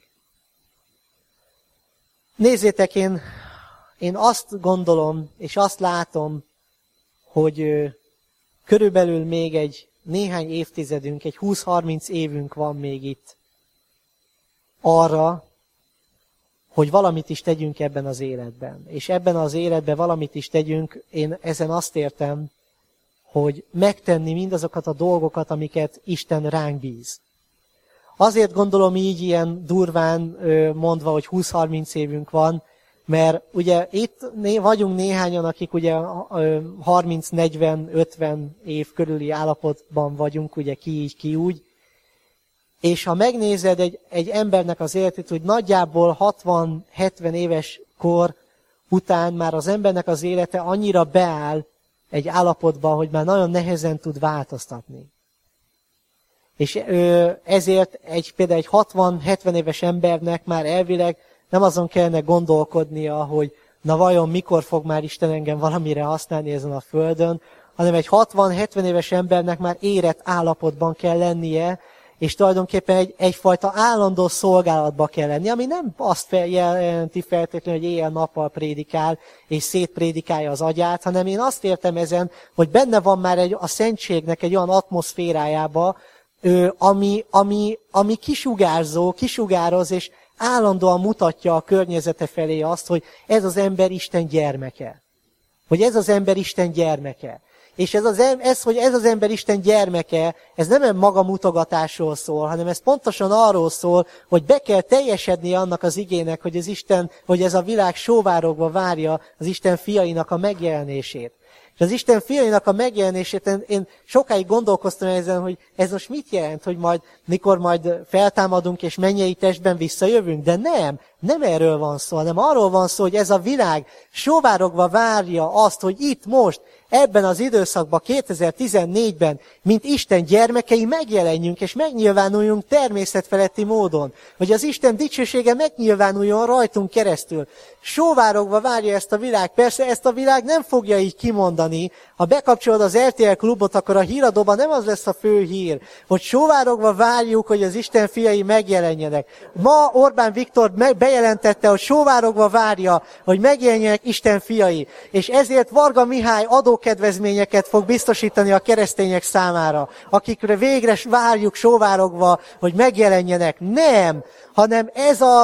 Nézzétek, én azt gondolom, és azt látom, hogy körülbelül még egy néhány évtizedünk, egy 20-30 évünk van még itt arra, hogy valamit is tegyünk ebben az életben. És ebben az életben valamit is tegyünk, én ezen azt értem, hogy megtenni mindazokat a dolgokat, amiket Isten ránk bíz. Azért gondolom így ilyen durván mondva, hogy 20-30 évünk van, mert ugye itt vagyunk néhányan, akik ugye 30-40-50 év körüli állapotban vagyunk, ugye ki így, ki úgy. És ha megnézed egy embernek az életét, hogy nagyjából 60-70 éves kor után már az embernek az élete annyira beáll egy állapotba, hogy már nagyon nehezen tud változtatni. És ezért például egy 60-70 éves embernek már elvileg nem azon kellene gondolkodnia, hogy na vajon mikor fog már Isten engem valamire használni ezen a földön, hanem egy 60-70 éves embernek már érett állapotban kell lennie, és tulajdonképpen egyfajta állandó szolgálatba kell lenni, ami nem azt jelenti feltétlenül, hogy éjjel-nappal prédikál, és szétprédikálja az agyát, hanem én azt értem ezen, hogy benne van már a szentségnek egy olyan atmoszférájába, ami kisugároz, és állandóan mutatja a környezete felé azt, hogy ez az ember Isten gyermeke. Hogy ez az ember Isten gyermeke. És hogy ez az ember Isten gyermeke, ez nem magamutogatásról szól, hanem ez pontosan arról szól, hogy be kell teljesednie annak az igének, hogy ez a világ sóvárogva várja az Isten fiainak a megjelenését. És az Isten fiainak a megjelenését, én sokáig gondolkoztam ezen, hogy ez most mit jelent, hogy mikor majd feltámadunk és mennyei testben visszajövünk, de nem erről van szó, hanem arról van szó, hogy ez a világ sóvárogva várja azt, hogy itt most, ebben az időszakban, 2014-ben, mint Isten gyermekei megjelenjünk és megnyilvánuljunk természetfeletti módon. Hogy az Isten dicsősége megnyilvánuljon rajtunk keresztül. Sóvárogva várja ezt a világ. Persze ezt a világ nem fogja így kimondani. Ha bekapcsolod az RTL klubot, akkor a híradóban nem az lesz a fő hír, hogy sóvárogva várjuk, hogy az Isten fiai megjelenjenek. Ma Orbán Viktor bejelentette, hogy sóvárogva várja, hogy megjelenjenek Isten fiai. És ezért Varga Mihály adókedvezményeket fog biztosítani a keresztények számára, akikre végre várjuk sóvárogva, hogy megjelenjenek. Nem, hanem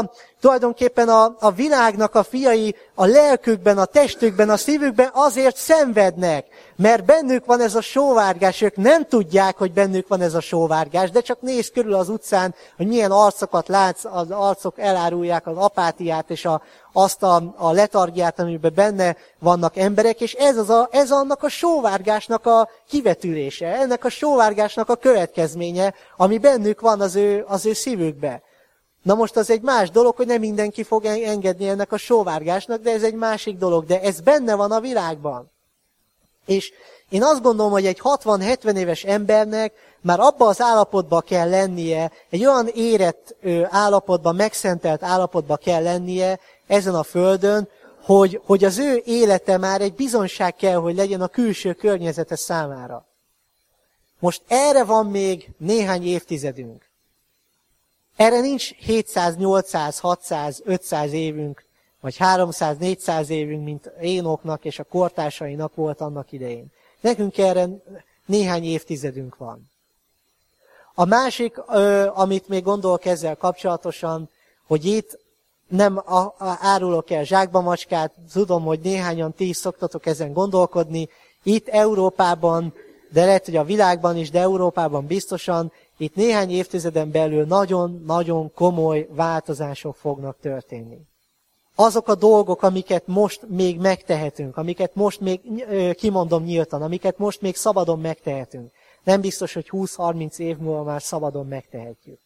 Tulajdonképpen a világnak a fiai a lelkükben, a testükben, a szívükben azért szenvednek, mert bennük van ez a sóvárgás. Ők nem tudják, hogy bennük van ez a sóvárgás, de csak nézz körül az utcán, hogy milyen arcokat látsz, az arcok elárulják az apátiát és azt a letargiát, amiben benne vannak emberek, és ez annak a sóvárgásnak a kivetülése, ennek a sóvárgásnak a következménye, ami bennük van az ő szívükbe. Na most az egy más dolog, hogy nem mindenki fog engedni ennek a sóvárgásnak, de ez egy másik dolog, de ez benne van a világban. És én azt gondolom, hogy egy 60-70 éves embernek már abban az állapotban kell lennie, egy olyan érett állapotban, megszentelt állapotban kell lennie ezen a földön, hogy az ő élete már egy bizonság kell, hogy legyen a külső környezete számára. Most erre van még néhány évtizedünk. Erre nincs 700, 800, 600, 500 évünk, vagy 300, 400 évünk, mint Énoknak és a kortársainak volt annak idején. Nekünk erre néhány évtizedünk van. A másik, amit még gondolok ezzel kapcsolatosan, hogy itt nem árulok el zsákba macskát, tudom, hogy néhányan ti is szoktatok ezen gondolkodni. Itt Európában, de lehet, hogy a világban is, de Európában biztosan, itt néhány évtizeden belül nagyon-nagyon komoly változások fognak történni. Azok a dolgok, amiket most még megtehetünk, amiket most még kimondom nyíltan, amiket most még szabadon megtehetünk, nem biztos, hogy 20-30 év múlva már szabadon megtehetjük.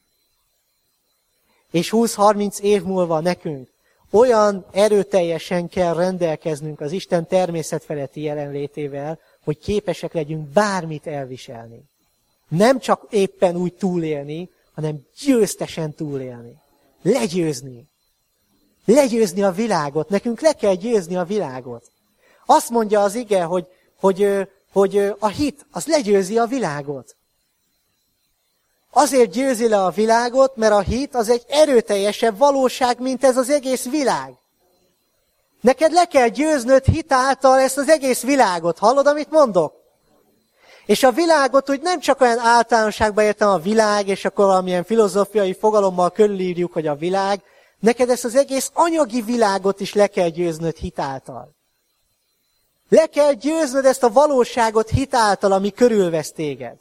És 20-30 év múlva nekünk olyan erőteljesen kell rendelkeznünk az Isten természetfeletti jelenlétével, hogy képesek legyünk bármit elviselni. Nem csak éppen úgy túlélni, hanem győztesen túlélni. Legyőzni. Legyőzni a világot. Nekünk le kell győzni a világot. Azt mondja az ige, hogy a hit, az legyőzi a világot. Azért győzi le a világot, mert a hit az egy erőteljesebb valóság, mint ez az egész világ. Neked le kell győznöd hit által ezt az egész világot. Hallod, amit mondok? És a világot úgy nem csak olyan általánosságban értem a világ, és akkor valamilyen filozófiai fogalommal körülírjuk, hogy a világ. Neked ezt az egész anyagi világot is le kell győznöd hit által. Le kell győznöd ezt a valóságot hit által, ami körülvesz téged.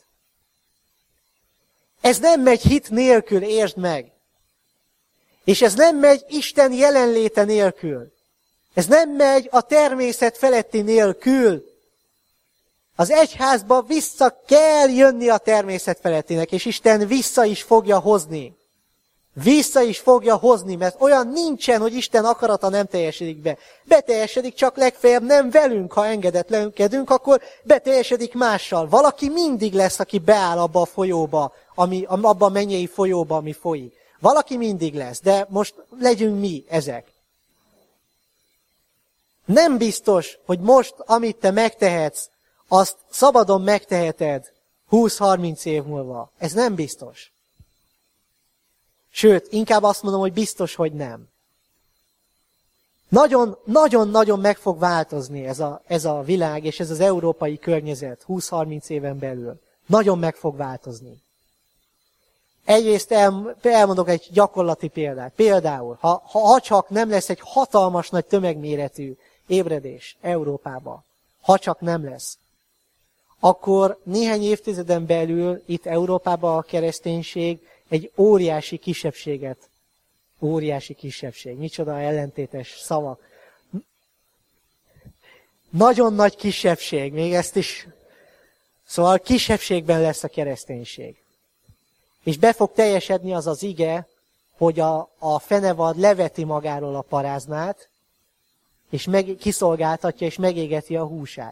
Ez nem megy hit nélkül, értsd meg. És ez nem megy Isten jelenléte nélkül. Ez nem megy a természet feletti nélkül. Az egyházba vissza kell jönni a természet felettinek, és Isten vissza is fogja hozni. Vissza is fogja hozni, mert olyan nincsen, hogy Isten akarata nem teljesedik be. Beteljesedik, csak legfeljebb nem velünk, ha engedetlenkedünk, akkor beteljesedik mással. Valaki mindig lesz, aki beáll abba a folyóba, abba a mennyei folyóba, ami folyik. Valaki mindig lesz, de most legyünk mi ezek. Nem biztos, hogy most, amit te megtehetsz, azt szabadon megteheted 20-30 év múlva. Ez nem biztos. Sőt, inkább azt mondom, hogy biztos, hogy nem. Nagyon-nagyon meg fog változni ez a világ és ez az európai környezet 20-30 éven belül. Nagyon meg fog változni. Egyrészt elmondok egy gyakorlati példát. Például, ha csak nem lesz egy hatalmas nagy tömegméretű ébredés Európában, ha csak nem lesz, akkor néhány évtizeden belül itt Európában a kereszténység egy óriási kisebbséget. Óriási kisebbség. Micsoda ellentétes szavak. Nagyon nagy kisebbség. Még ezt is. Szóval kisebbségben lesz a kereszténység. És be fog teljesedni az az ige, hogy a fenevad leveti magáról a paráznát, és kiszolgáltatja, és megégeti a húsát.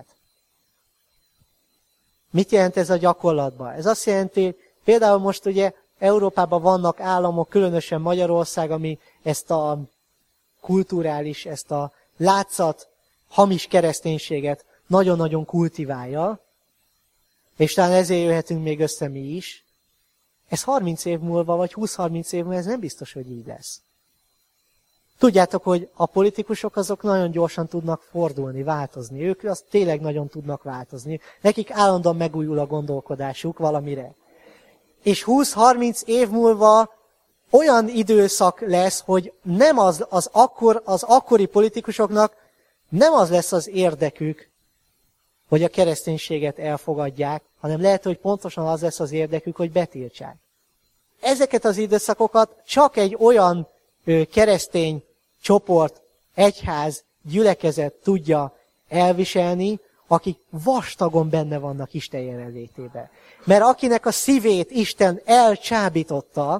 Mit jelent ez a gyakorlatban? Ez azt jelenti, például most ugye Európában vannak államok, különösen Magyarország, ami ezt a kulturális, ezt a látszat, hamis kereszténységet nagyon-nagyon kultiválja, és talán ezért jöhetünk még össze mi is. Ez 30 év múlva, vagy 20-30 év múlva, ez nem biztos, hogy így lesz. Tudjátok, hogy a politikusok azok nagyon gyorsan tudnak fordulni, változni. Ők azt tényleg nagyon tudnak változni. Nekik állandóan megújul a gondolkodásuk valamire. És 20-30 év múlva olyan időszak lesz, hogy nem az akkori politikusoknak nem az lesz az érdekük, hogy a kereszténységet elfogadják, hanem lehet, hogy pontosan az lesz az érdekük, hogy betiltsák. Ezeket az időszakokat csak egy olyan keresztény csoport, egyház, gyülekezet tudja elviselni, akik vastagon benne vannak Isten jelenlétében. Mert akinek a szívét Isten elcsábította,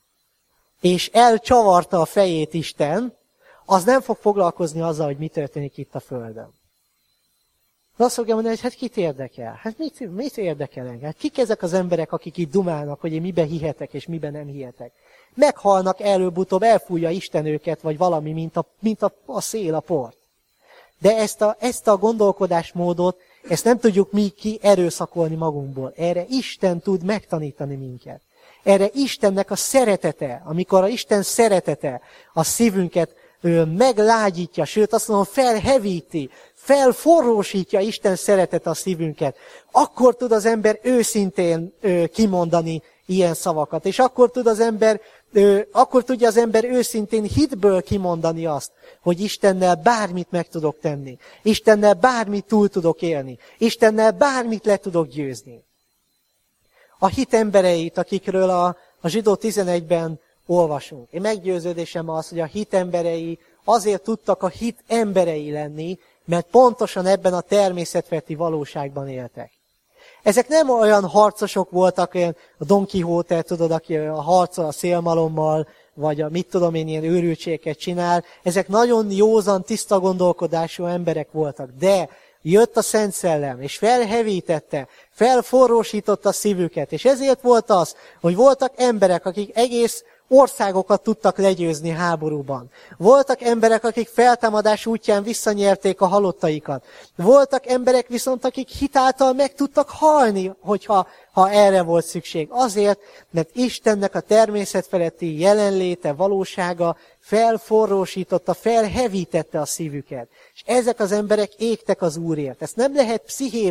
és elcsavarta a fejét Isten, az nem fog foglalkozni azzal, hogy mi történik itt a Földön. Azt fogja mondani, hogy hát kit érdekel? Hát mit érdekel engem? Hát kik ezek az emberek, akik itt dumálnak, hogy én miben hihetek, és miben nem hihetek? Meghalnak előbb-utóbb, elfújja Isten őket, vagy valami, mint a szél a port. De ezt a gondolkodásmódot, ezt nem tudjuk mi erőszakolni magunkból. Erre Isten tud megtanítani minket. Erre Istennek a szeretete, amikor a Isten szeretete a szívünket meglágyítja, sőt azt mondom, felhevíti, felforrósítja Isten szeretete a szívünket, akkor tud az ember őszintén kimondani ilyen szavakat, és akkor tudja az ember őszintén hitből kimondani azt, hogy Istennel bármit meg tudok tenni, Istennel bármit túl tudok élni, Istennel bármit le tudok győzni. A hit embereit, akikről a Zsidó 11-ben olvasunk. Én meggyőződésem az, hogy a hit emberei azért tudtak a hit emberei lenni, mert pontosan ebben a természetfeletti valóságban éltek. Ezek nem olyan harcosok voltak, olyan a Don Quixote, tudod, aki a harcol a szélmalommal, vagy a mit tudom én, ilyen őrültségeket csinál. Ezek nagyon józan, tiszta gondolkodású emberek voltak, de jött a Szent Szellem, és felhevítette, felforrósította a szívüket, és ezért volt az, hogy voltak emberek, akik egész országokat tudtak legyőzni háborúban. Voltak emberek, akik feltámadás útján visszanyerték a halottaikat. Voltak emberek viszont, akik hitáltal meg tudtak halni, ha erre volt szükség. Azért, mert Istennek a természetfeletti jelenléte, valósága felforrósította, felhevítette a szívüket. És ezek az emberek égtek az Úrért. Ezt nem lehet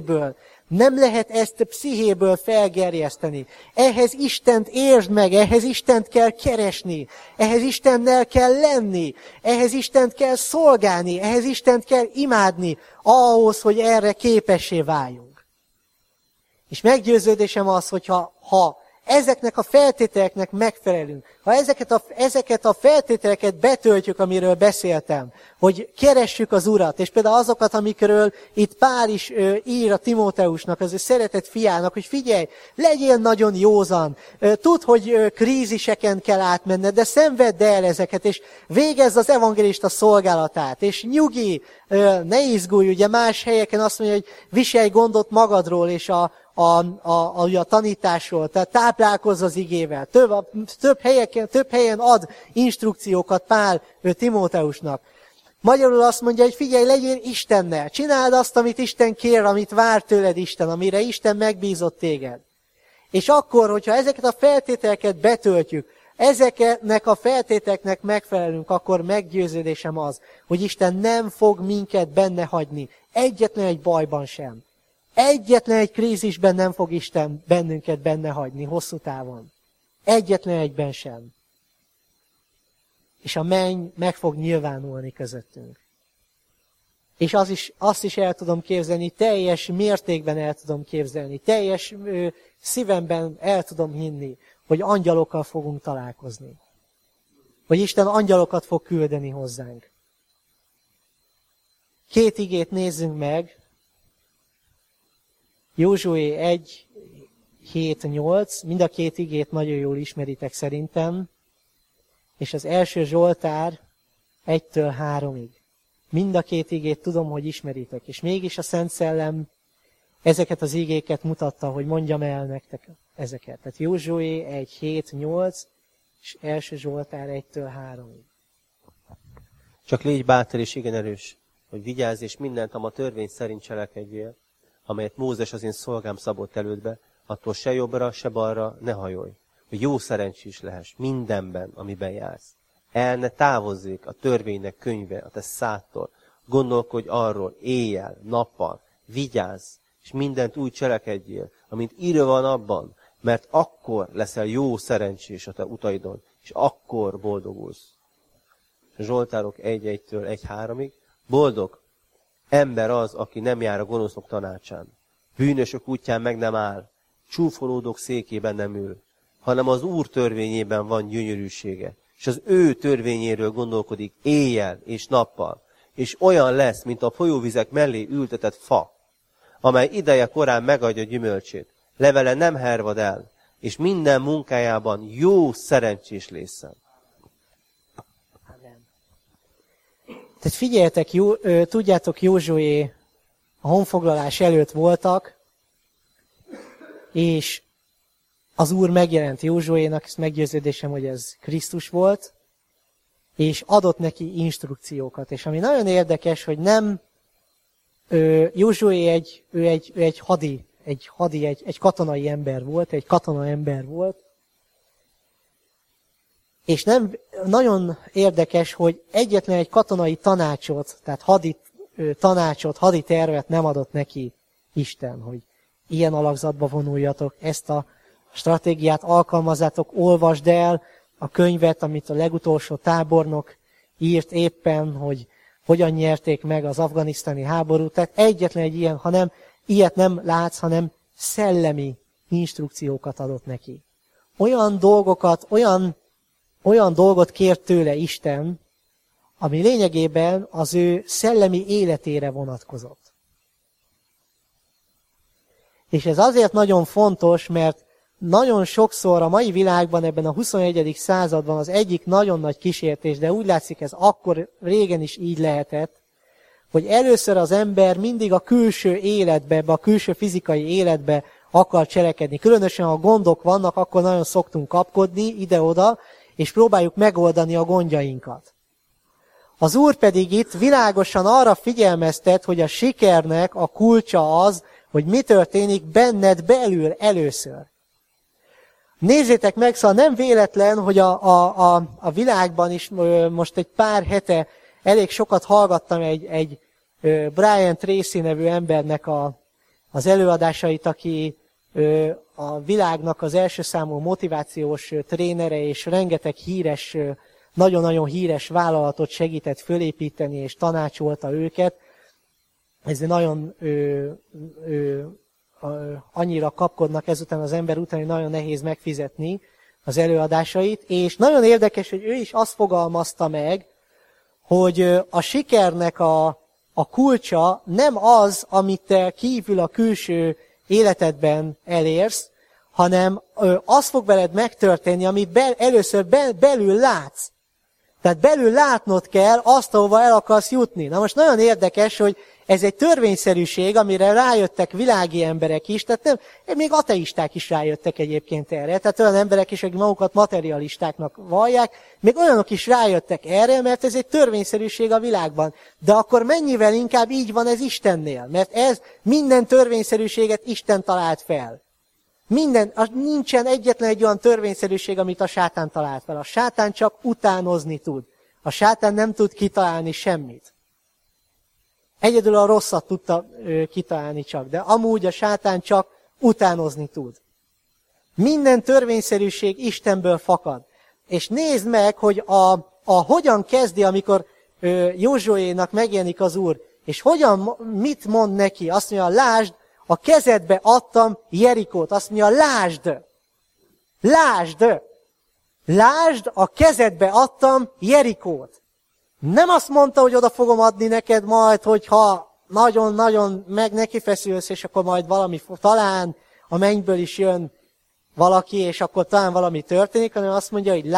pszichébből felgerjeszteni. Ehhez Istent értsd meg, ehhez Istent kell keresni, ehhez Istennel kell lenni, ehhez Istent kell szolgálni, ehhez Istent kell imádni, ahhoz, hogy erre képessé váljunk. És meggyőződésem az, hogy ha ezeknek a feltételeknek megfelelünk, ha ezeket a feltételeket betöltjük, amiről beszéltem, hogy keressük az Urat, és például azokat, amikről itt Pál is ír a Timóteusnak, az ő szeretett fiának, hogy figyelj, legyél nagyon józan, tudd, hogy kríziseken kell átmenned, de szenvedd el ezeket, és végezz az evangélista szolgálatát, és nyugi, ne izgulj, ugye más helyeken azt mondja, hogy viselj gondot magadról, és a tanításról, tehát táplálkozz az igével. Több helyen ad instrukciókat Pál Timóteusnak. Magyarul azt mondja, hogy figyelj, legyél Istennel, csináld azt, amit Isten kér, amit vár tőled Isten, amire Isten megbízott téged. És akkor, hogyha ezeket a feltételeket betöltjük, ezeknek a feltételeknek megfelelünk, akkor meggyőződésem az, hogy Isten nem fog minket benne hagyni, egyetlen egy bajban sem. Egyetlen egy krízisben nem fog Isten bennünket benne hagyni hosszú távon. Egyetlen egyben sem. És a menny meg fog nyilvánulni közöttünk. És azt is el tudom képzelni, teljes mértékben el tudom képzelni, teljes szívemben el tudom hinni, hogy angyalokkal fogunk találkozni. Hogy Isten angyalokat fog küldeni hozzánk. 2 igét nézzünk meg. Józsué 1, 7, 8, mind a 2 igét nagyon jól ismeritek szerintem, és az első Zsoltár 1-től 3-ig. Mind a 2 igét tudom, hogy ismeritek, és mégis a Szent Szellem ezeket az igéket mutatta, hogy mondjam el nektek ezeket. Tehát Józsué 1, 7, 8, és első Zsoltár 1-től 3-ig. Csak légy bátor és igen erős, hogy vigyázz és mindent, a törvény szerint cselekedjél, amelyet Mózes az én szolgám szabott elődbe, attól se jobbra, se balra ne hajolj, hogy jó szerencsés lehess mindenben, amiben jársz. El ne távozzék a törvénynek könyve a te szádtól, gondolkodj arról éjjel, nappal, vigyázz, és mindent úgy cselekedjél, amint írva van abban, mert akkor leszel jó szerencsés a te utaidon, és akkor boldogulsz. Zsoltárok 1:1-től 1:3-ig. Boldog ember az, aki nem jár a gonoszok tanácsán. Bűnösök útján meg nem áll. Csúfolódók székében nem ül. Hanem az Úr törvényében van gyönyörűsége. És az ő törvényéről gondolkodik éjjel és nappal. És olyan lesz, mint a folyóvizek mellé ültetett fa, amely ideje korán megadja gyümölcsét. Levele nem hervad el, és minden munkájában jó szerencsés lészen. Tehát figyeljetek, tudjátok, Józsué a honfoglalás előtt voltak, és az Úr megjelent Józsuénak, ez meggyőződésem, hogy ez Krisztus volt, és adott neki instrukciókat. És ami nagyon érdekes, hogy nem Józsué egy katonai ember volt, egy katona ember volt, és nem nagyon érdekes, hogy egyetlen egy katonai tanácsot, tehát hadi tervet nem adott neki Isten, hogy ilyen alakzatba vonuljatok, ezt a stratégiát alkalmazzátok, olvasd el a könyvet, amit a legutolsó tábornok írt éppen, hogy hogyan nyerték meg az afganisztáni háborút. Tehát egyetlen egy ilyen, hanem ilyet nem látsz, hanem szellemi instrukciókat adott neki. Olyan dolgot kért tőle Isten, ami lényegében az ő szellemi életére vonatkozott. És ez azért nagyon fontos, mert nagyon sokszor a mai világban, ebben a 21. században az egyik nagyon nagy kísértés, de úgy látszik, ez akkor régen is így lehetett, hogy először az ember mindig a külső életbe, a külső fizikai életbe akar cselekedni. Különösen, ha gondok vannak, akkor nagyon szoktunk kapkodni ide-oda, és próbáljuk megoldani a gondjainkat. Az Úr pedig itt világosan arra figyelmeztet, hogy a sikernek a kulcsa az, hogy mi történik benned belül először. Nézzétek meg, szóval nem véletlen, hogy a világban is most egy pár hete elég sokat hallgattam egy Brian Tracy nevű embernek az előadásait, aki a világnak az első számú motivációs trénere, és rengeteg híres, nagyon-nagyon híres vállalatot segített fölépíteni, és tanácsolta őket. Ez nagyon annyira kapkodnak ezután az ember után, hogy nagyon nehéz megfizetni az előadásait, és nagyon érdekes, hogy ő is azt fogalmazta meg, hogy a sikernek a kulcsa nem az, amit te kívül a külső életedben elérsz, hanem az fog veled megtörténni, amit először belül látsz. Tehát belül látnod kell azt, ahova el akarsz jutni. Na most nagyon érdekes, hogy ez egy törvényszerűség, amire rájöttek világi emberek is, tehát nem, még ateisták is rájöttek egyébként erre, tehát olyan emberek is, akik magukat materialistáknak vallják, még olyanok is rájöttek erre, mert ez egy törvényszerűség a világban. De akkor mennyivel inkább így van ez Istennél, mert ez minden törvényszerűséget Isten talált fel. Nincsen egyetlen egy olyan törvényszerűség, amit a sátán talált fel. A sátán csak utánozni tud. A sátán nem tud kitalálni semmit. Egyedül a rosszat tudta kitalálni csak, de amúgy a sátán csak utánozni tud. Minden törvényszerűség Istenből fakad. És nézd meg, hogy hogyan kezdi, amikor Józsuénak megjelenik az Úr, és mit mond neki? Azt mondja, lásd, a kezedbe adtam Jerikót. Azt mondja, lásd, a kezedbe adtam Jerikót. Nem azt mondta, hogy oda fogom adni neked majd, hogyha nagyon-nagyon meg neki feszülsz, és akkor majd talán a mennyből is jön valaki, és akkor talán valami történik, hanem azt mondja, hogy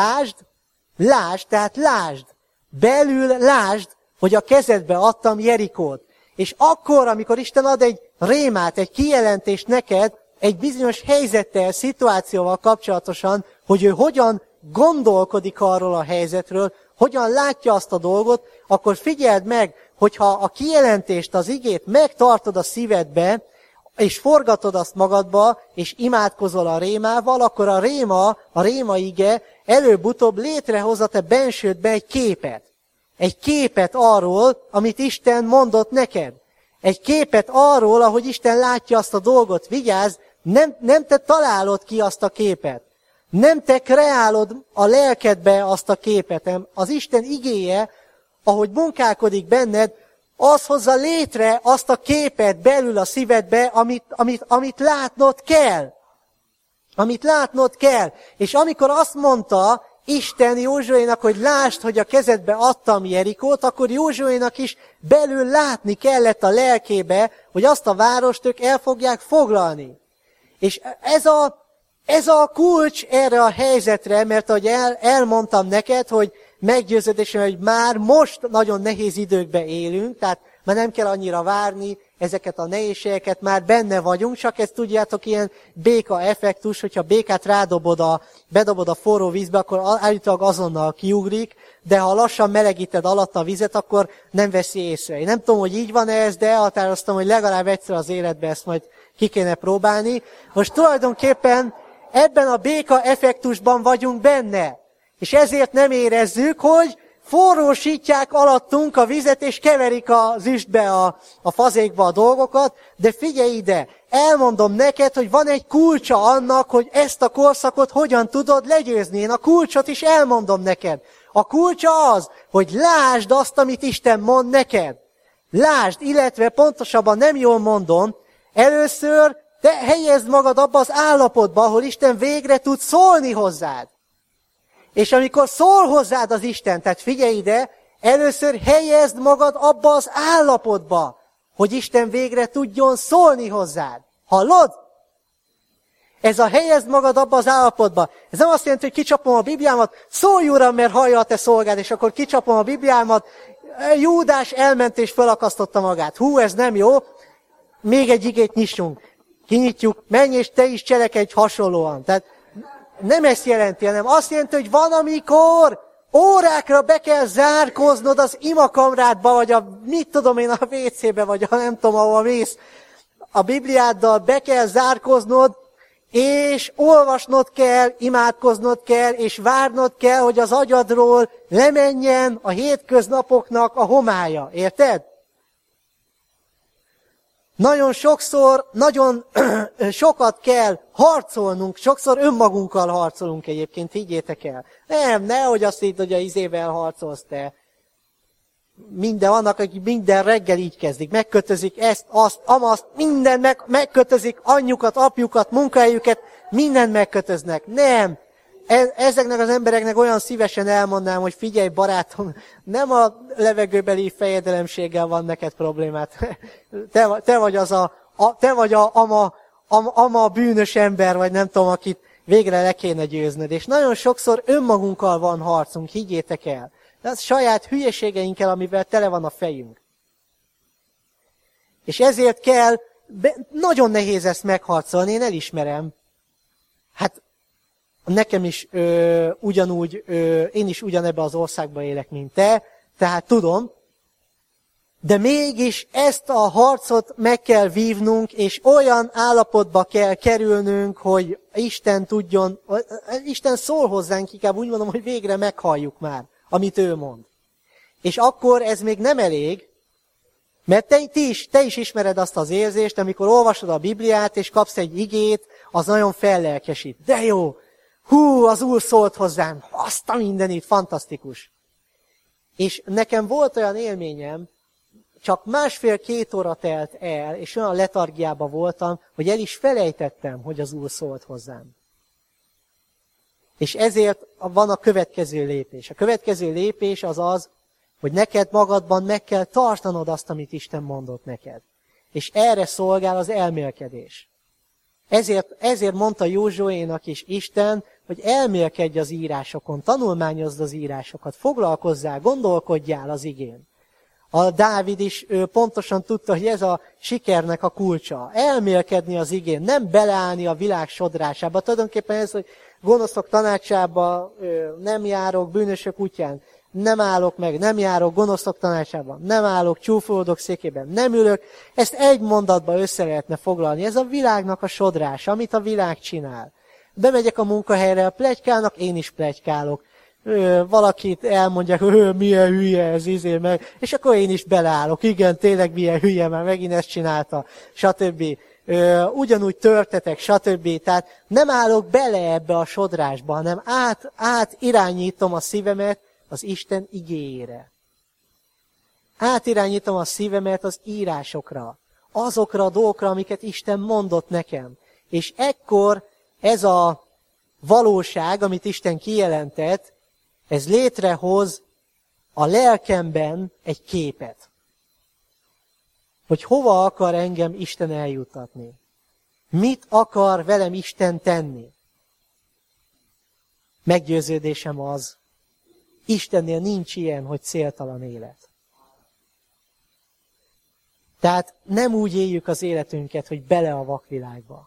lásd, belül lásd, hogy a kezedbe adtam Jerikót. És akkor, amikor Isten ad egy rémát, egy kijelentést neked, egy bizonyos helyzettel, szituációval kapcsolatosan, hogy ő hogyan gondolkodik arról a helyzetről, hogyan látja azt a dolgot, akkor figyeld meg, hogyha a kijelentést, az igét megtartod a szívedbe, és forgatod azt magadba, és imádkozol a rémával, akkor a réma ige előbb-utóbb létrehoz a te bensődbe egy képet. Egy képet arról, amit Isten mondott neked. Egy képet arról, ahogy Isten látja azt a dolgot. Vigyázz, nem te találod ki azt a képet. Nem te kreálod a lelkedbe azt a képet, az Isten igéje, ahogy munkálkodik benned, az hozza létre azt a képet belül a szívedbe, amit látnod kell. Amit látnod kell. És amikor azt mondta Isten Józsuénak, hogy lásd, hogy a kezedbe adtam Jerikót, akkor Józsuénak is belül látni kellett a lelkébe, hogy azt a várost ők el fogják foglalni. És ez a kulcs erre a helyzetre, mert ahogy elmondtam neked, hogy meggyőződésem, hogy már most nagyon nehéz időkben élünk, tehát már nem kell annyira várni ezeket a nehézségeket, már benne vagyunk, csak ezt tudjátok, ilyen béka effektus, hogyha békát bedobod a forró vízbe, akkor állítólag azonnal kiugrik, de ha lassan melegíted alatt a vizet, akkor nem veszi észre. Én nem tudom, hogy így van ez, de elhatároztam, hogy legalább egyszer az életben ezt majd ki kéne próbálni. Most tulajdonképpen ebben a béka effektusban vagyunk benne. És ezért nem érezzük, hogy forrósítják alattunk a vizet, és keverik az üstbe, a fazékba a dolgokat, de figyelj ide, elmondom neked, hogy van egy kulcsa annak, hogy ezt a korszakot hogyan tudod legyőzni. Én a kulcsot is elmondom neked. A kulcsa az, hogy lásd azt, amit Isten mond neked. Lásd, illetve pontosabban nem jól mondom, először te helyezd magad abba az állapotba, ahol Isten végre tud szólni hozzád. És amikor szól hozzád az Isten, tehát figyelj ide, először helyezd magad abba az állapotba, hogy Isten végre tudjon szólni hozzád. Hallod? Ez a helyezd magad abba az állapotba. Ez nem azt jelenti, hogy kicsapom a Bibliámat, szólj Uram, mert hallja a te szolgád, és akkor kicsapom a Bibliámat, Júdás elment és felakasztotta magát. Hú, ez nem jó. Még egy igét nyissunk. Kinyitjuk, menj és te is cselekedj hasonlóan. Tehát nem ezt jelenti, hanem azt jelenti, hogy van, amikor órákra be kell zárkóznod az imakamrádba, vagy mit tudom én, a WC-be, vagy nem tudom, ahol mész. A Bibliáddal be kell zárkóznod, és olvasnod kell, imádkoznod kell, és várnod kell, hogy az agyadról lemenjen a hétköznapoknak a homálya. Érted? Nagyon sokszor, nagyon sokat kell harcolnunk, sokszor önmagunkkal harcolunk egyébként, higgyétek el. Nem, nehogy azt hidd, hogy a izével harcolsz te. Vannak, akik minden reggel így kezdik, megkötözik ezt, azt, amazt, minden megkötözik, anyjukat, apjukat, munkahelyüket, mindent megkötöznek. Nem. Ezeknek az embereknek olyan szívesen elmondnám, hogy figyelj barátom, nem a levegőbeli fejedelemséggel van neked problémát. Te vagy a bűnös ember, vagy nem tudom, akit végre le kéne győznöd. És nagyon sokszor önmagunkkal van harcunk, higgyétek el. De az saját hülyeségeinkkel, amivel tele van a fejünk. És ezért kell, nagyon nehéz ezt megharcolni, én elismerem. Hát nekem is ugyanúgy, én is ugyanebben az országban élek, mint te, tehát tudom, de mégis ezt a harcot meg kell vívnunk, és olyan állapotba kell kerülnünk, hogy Isten tudjon, Isten szól hozzánk, inkább úgy mondom, hogy végre meghalljuk már, amit ő mond. És akkor ez még nem elég, mert te is ismered azt az érzést, amikor olvasod a Bibliát, és kapsz egy igét, az nagyon fellelkesít. De jó! Hú, az Úr szólt hozzám, azt a mindenit, fantasztikus. És nekem volt olyan élményem, csak 1,5-2 óra telt el, és olyan letargiában voltam, hogy el is felejtettem, hogy az Úr szólt hozzám. És ezért van a következő lépés. A következő lépés az az, hogy neked magadban meg kell tartanod azt, amit Isten mondott neked. És erre szolgál az elmélkedés. Ezért mondta Józsuénak is Isten, hogy elmélkedj az írásokon, tanulmányozd az írásokat, foglalkozzál, gondolkodjál az igén. A Dávid is pontosan tudta, hogy ez a sikernek a kulcsa. Elmélkedni az igén, nem beleállni a világ sodrásába. Tulajdonképpen ez, hogy gonoszok tanácsába nem járok, bűnösök útján nem állok meg, nem járok gonoszok tanácsában, nem állok csúfolódok székében, nem ülök. Ezt egy mondatba össze lehetne foglalni. Ez a világnak a sodrása, amit a világ csinál. Bemegyek a munkahelyre, pletykálnak, én is pletykálok. valakit elmondják, hogy milyen hülye ez, meg, és akkor én is beleállok, igen, tényleg milyen hülye, már megint ezt csinálta, stb. Ugyanúgy törtetek, stb. Tehát nem állok bele ebbe a sodrásba, hanem átirányítom a szívemet az Isten igéjére. Átirányítom a szívemet az írásokra, azokra a dolgokra, amiket Isten mondott nekem. És ekkor ez a valóság, amit Isten kijelentett, ez létrehoz a lelkemben egy képet. Hogy hova akar engem Isten eljuttatni. Mit akar velem Isten tenni. Meggyőződésem az, Istennél nincs ilyen, hogy céltalan élet. Tehát nem úgy éljük az életünket, hogy bele a vakvilágba.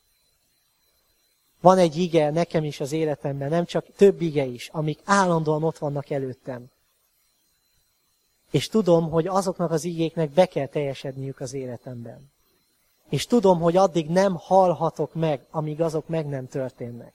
Van egy ige nekem is az életemben, nem csak több ige is, amik állandóan ott vannak előttem. És tudom, hogy azoknak az igéknek be kell teljesedniük az életemben. És tudom, hogy addig nem halhatok meg, amíg azok meg nem történnek.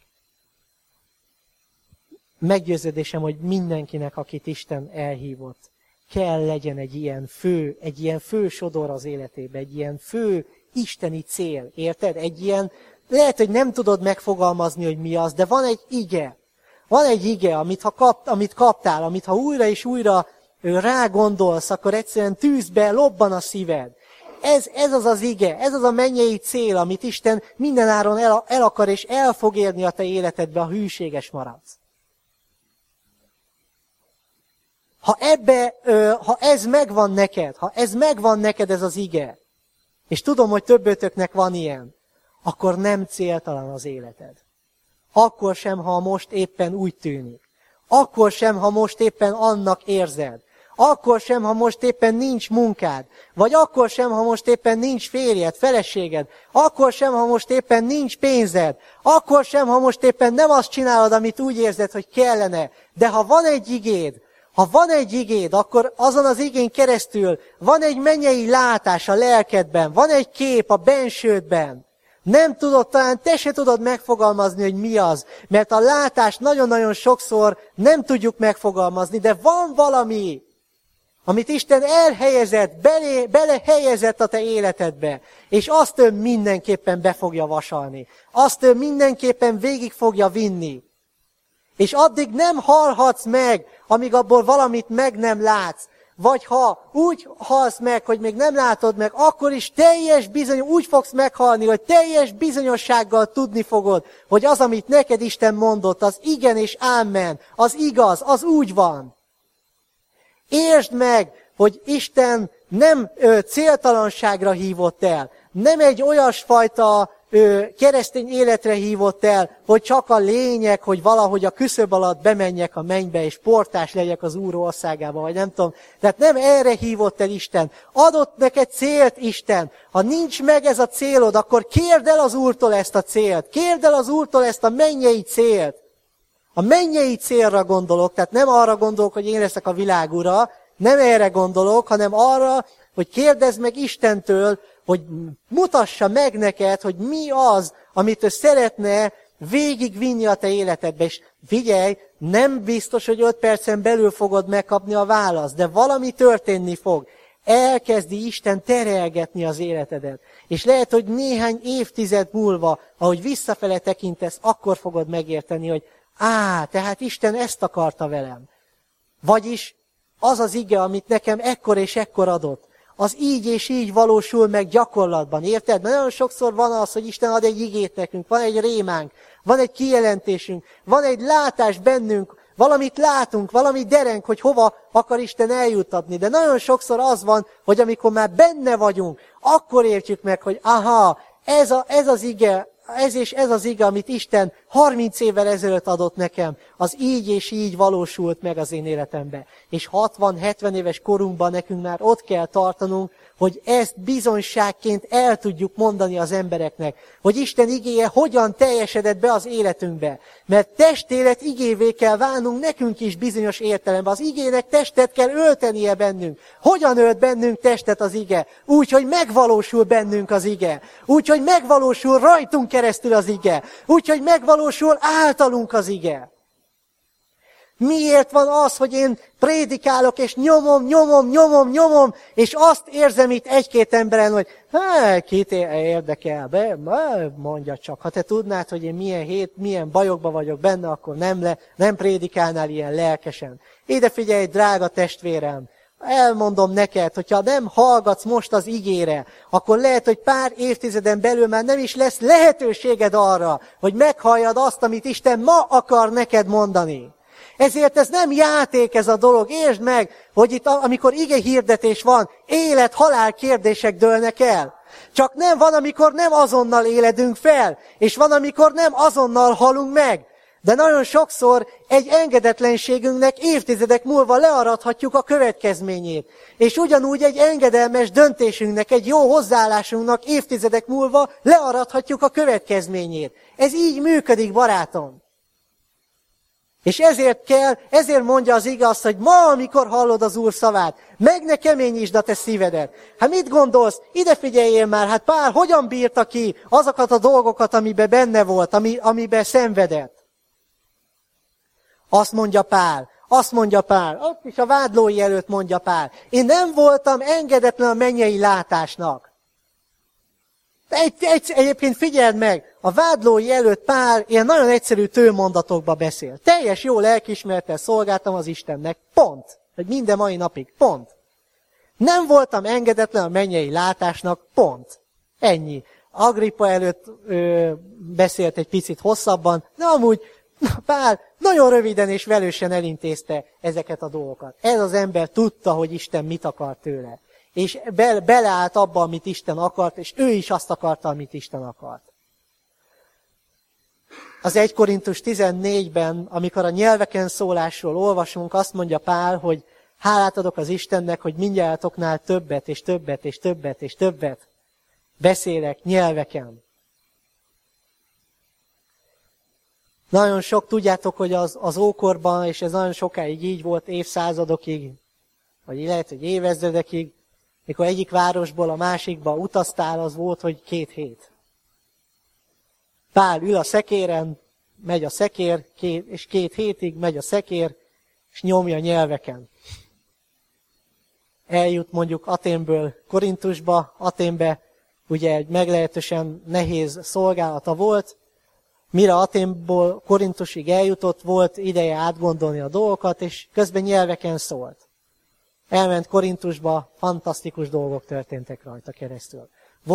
Meggyőződésem, hogy mindenkinek, akit Isten elhívott, kell legyen egy ilyen fő sodor az életébe, egy ilyen fő isteni cél, érted? Egy ilyen, lehet, hogy nem tudod megfogalmazni, hogy mi az, de van egy ige. Van egy ige, amit kaptál, amit ha újra és újra rágondolsz, akkor egyszerűen tűzbe lobban a szíved. Ez az az ige, ez az a mennyei cél, amit Isten mindenáron el akar és el fog érni a te életedbe, ha hűséges maradsz. Ha ez megvan neked ez az ige, és tudom, hogy többötöknek van ilyen, akkor nem céltalan az életed. Akkor sem, ha most éppen úgy tűnik. Akkor sem, ha most éppen annak érzed. Akkor sem, ha most éppen nincs munkád. Vagy akkor sem, ha most éppen nincs férjed, feleséged. Akkor sem, ha most éppen nincs pénzed. Akkor sem, ha most éppen nem azt csinálod, amit úgy érzed, hogy kellene. De ha van egy igéd, akkor azon az igén keresztül van egy mennyei látás a lelkedben, van egy kép a bensődben. Nem tudod, talán te se tudod megfogalmazni, hogy mi az, mert a látást nagyon-nagyon sokszor nem tudjuk megfogalmazni, de van valami, amit Isten elhelyezett, belehelyezett a te életedbe, és azt ő mindenképpen be fogja vasalni. Azt ő mindenképpen végig fogja vinni. És addig nem halhatsz meg, amíg abból valamit meg nem látsz. Vagy ha úgy halsz meg, hogy még nem látod meg, akkor is úgy fogsz meghalni, hogy teljes bizonyossággal tudni fogod, hogy az, amit neked Isten mondott, az igen és ámen, az igaz, az úgy van. Értsd meg, hogy Isten nem céltalanságra hívott el, nem egy olyasfajta keresztény életre hívott el, hogy csak a lényeg, hogy valahogy a küszöb alatt bemenjek a mennybe, és portás legyek az Úr országába, vagy nem tudom. Tehát nem erre hívott el Isten. Adott neked célt Isten. Ha nincs meg ez a célod, akkor kérd el az Úrtól ezt a célt. Kérd el az Úrtól ezt a mennyei célt. A mennyei célra gondolok, tehát nem arra gondolok, hogy én leszek a világ ura, nem erre gondolok, hanem arra, hogy kérdezd meg Istentől, hogy mutassa meg neked, hogy mi az, amit ő szeretne végigvinni a te életedbe. És figyelj, nem biztos, hogy 5 percen belül fogod megkapni a választ, de valami történni fog. Elkezdi Isten terelgetni az életedet. És lehet, hogy néhány évtized múlva, ahogy visszafele tekintesz, akkor fogod megérteni, hogy tehát Isten ezt akarta velem. Vagyis az az ige, amit nekem ekkor és ekkor adott, az így és így valósul meg gyakorlatban, érted? Mert nagyon sokszor van az, hogy Isten ad egy igét nekünk, van egy rémánk, van egy kijelentésünk, van egy látás bennünk, valamit látunk, valami dereng, hogy hova akar Isten eljuttatni. De nagyon sokszor az van, hogy amikor már benne vagyunk, akkor értjük meg, hogy ez az ige, ez az ige, amit Isten 30 évvel ezelőtt adott nekem, az így és így valósult meg az én életembe. És 60-70 éves korunkban nekünk már ott kell tartanunk, hogy ezt bizonyságként el tudjuk mondani az embereknek, hogy Isten igéje hogyan teljesedett be az életünkbe. Mert testélet igévé kell válnunk nekünk is bizonyos értelemben. Az igének testet kell öltenie bennünk. Hogyan ölt bennünk testet az ige? Úgy, hogy megvalósul bennünk az ige. Úgy, hogy megvalósul rajtunk keresztül az ige. Úgy, hogy megvalósul általunk az ige. Miért van az, hogy én prédikálok, és nyomom, és azt érzem itt egy-két emberen, hogy kit érdekel, mondja csak. Ha te tudnád, hogy én milyen bajokban vagyok benne, akkor nem prédikálnál ilyen lelkesen. Ide figyelj, drága testvérem, elmondom neked, hogyha nem hallgatsz most az igére, akkor lehet, hogy pár évtizeden belül már nem is lesz lehetőséged arra, hogy meghalljad azt, amit Isten ma akar neked mondani. Ezért ez nem játék ez a dolog. Értsd meg, hogy itt, amikor ige hirdetés van, élet-halál kérdések dőlnek el. Csak nem van, amikor nem azonnal éledünk fel, és van, amikor nem azonnal halunk meg. De nagyon sokszor egy engedetlenségünknek évtizedek múlva learadhatjuk a következményét. És ugyanúgy egy engedelmes döntésünknek, egy jó hozzáállásunknak évtizedek múlva learadhatjuk a következményét. Ez így működik, barátom. És ezért mondja az ige azt, hogy ma, amikor hallod az Úr szavát, meg ne keményítsd a te szívedet. Hát mit gondolsz? Ide figyeljél már, hát Pál hogyan bírta ki azokat a dolgokat, amiben benne volt, amiben szenvedett? Azt mondja Pál, ott is a vádlói előtt mondja Pál, én nem voltam engedetlen a mennyei látásnak. Egyébként figyeld meg, a vádlói előtt Pál ilyen nagyon egyszerű tőmondatokba beszél. Teljes jó lelkiismerettel szolgáltam az Istennek, pont. Hogy minden mai napig, pont. Nem voltam engedetlen a mennyei látásnak, pont. Ennyi. Agrippa előtt beszélt egy picit hosszabban, de amúgy Pál nagyon röviden és velősen elintézte ezeket a dolgokat. Ez az ember tudta, hogy Isten mit akar tőle. És beleállt abba, amit Isten akart, és ő is azt akarta, amit Isten akart. Az 1 Korintus 14-ben, amikor a nyelveken szólásról olvasunk, azt mondja Pál, hogy hálát adok az Istennek, hogy mindnyájatoknál többet beszélek nyelveken. Nagyon sok, tudjátok, hogy az ókorban, és ez nagyon sokáig így volt, évszázadokig, vagy lehet, hogy évezredekig, mikor egyik városból a másikba utaztál, az volt, hogy 2 hét. Pál ül a szekéren, megy a szekér, és 2 hétig megy a szekér, és nyomja nyelveken. Eljut mondjuk Athénből Korintusba, Athénbe ugye egy meglehetősen nehéz szolgálata volt, mire Athénból Korintusig eljutott, volt ideje átgondolni a dolgokat, és közben nyelveken szólt. Elment Korintusba, fantasztikus dolgok történtek rajta keresztül.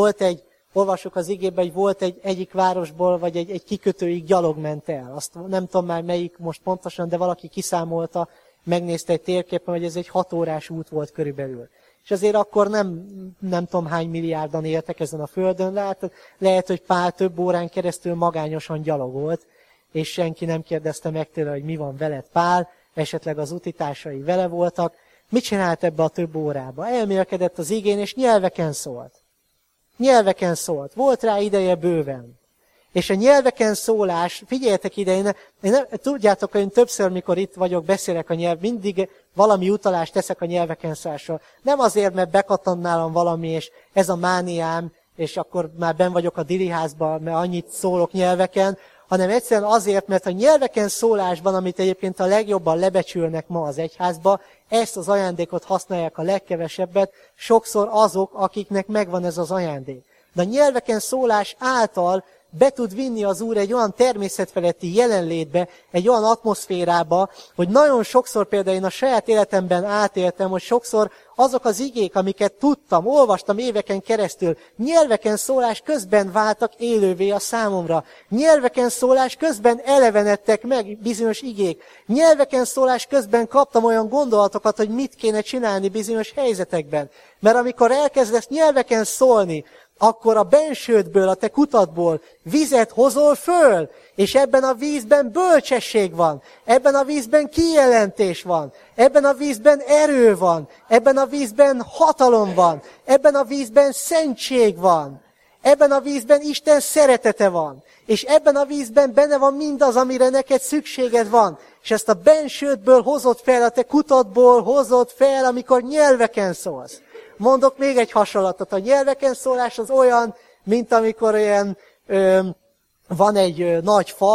Olvassuk az igében, hogy volt egyik városból, vagy egy kikötőig gyalog ment el. Azt nem tudom már melyik most pontosan, de valaki kiszámolta, megnézte egy térképen, hogy ez egy 6 órás út volt körülbelül. És azért akkor nem tudom hány milliárdan éltek ezen a földön, lehet, hogy Pál több órán keresztül magányosan gyalogolt, és senki nem kérdezte meg tőle, hogy mi van veled, Pál, esetleg az utitársai vele voltak. Mit csinált ebbe a több órába? Elmélkedett az igén, és nyelveken szólt. Nyelveken szólt. Volt rá ideje bőven. És a nyelveken szólás, figyeljetek ide, tudjátok, hogy én többször, mikor itt vagyok, beszélek a nyelv, mindig valami utalást teszek a nyelveken szólásról. Nem azért, mert bekattant nálam valami, és ez a mániám, és akkor már benn vagyok a diliházban, mert annyit szólok nyelveken, hanem egyszerűen azért, mert a nyelveken szólásban, amit egyébként a legjobban lebecsülnek ma az egyházba, ezt az ajándékot használják a legkevesebbet, sokszor azok, akiknek megvan ez az ajándék. De a nyelveken szólás által be tud vinni az Úr egy olyan természetfeletti jelenlétbe, egy olyan atmoszférába, hogy nagyon sokszor például én a saját életemben átéltem, hogy sokszor azok az igék, amiket tudtam, olvastam éveken keresztül, nyelveken szólás közben váltak élővé a számomra. Nyelveken szólás közben elevenedtek meg bizonyos igék. Nyelveken szólás közben kaptam olyan gondolatokat, hogy mit kéne csinálni bizonyos helyzetekben. Mert amikor elkezdesz nyelveken szólni, akkor a bensődből, a te kutatból vizet hozol föl, és ebben a vízben bölcsesség van, ebben a vízben kijelentés van, ebben a vízben erő van, ebben a vízben hatalom van, ebben a vízben szentség van, ebben a vízben Isten szeretete van, és ebben a vízben benne van mindaz, amire neked szükséged van, és ezt a bensődből hozod fel, a te kutatból hozod fel, amikor nyelveken szólsz. Mondok még egy hasonlatot. A nyelveken szólás az olyan, mint amikor van egy nagy fal,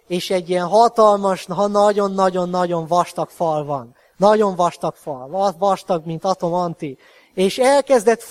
és egy ilyen hatalmas, nagyon-nagyon-nagyon vastag fal van. Nagyon vastag fal, vastag, mint Atom-Anti. És elkezdett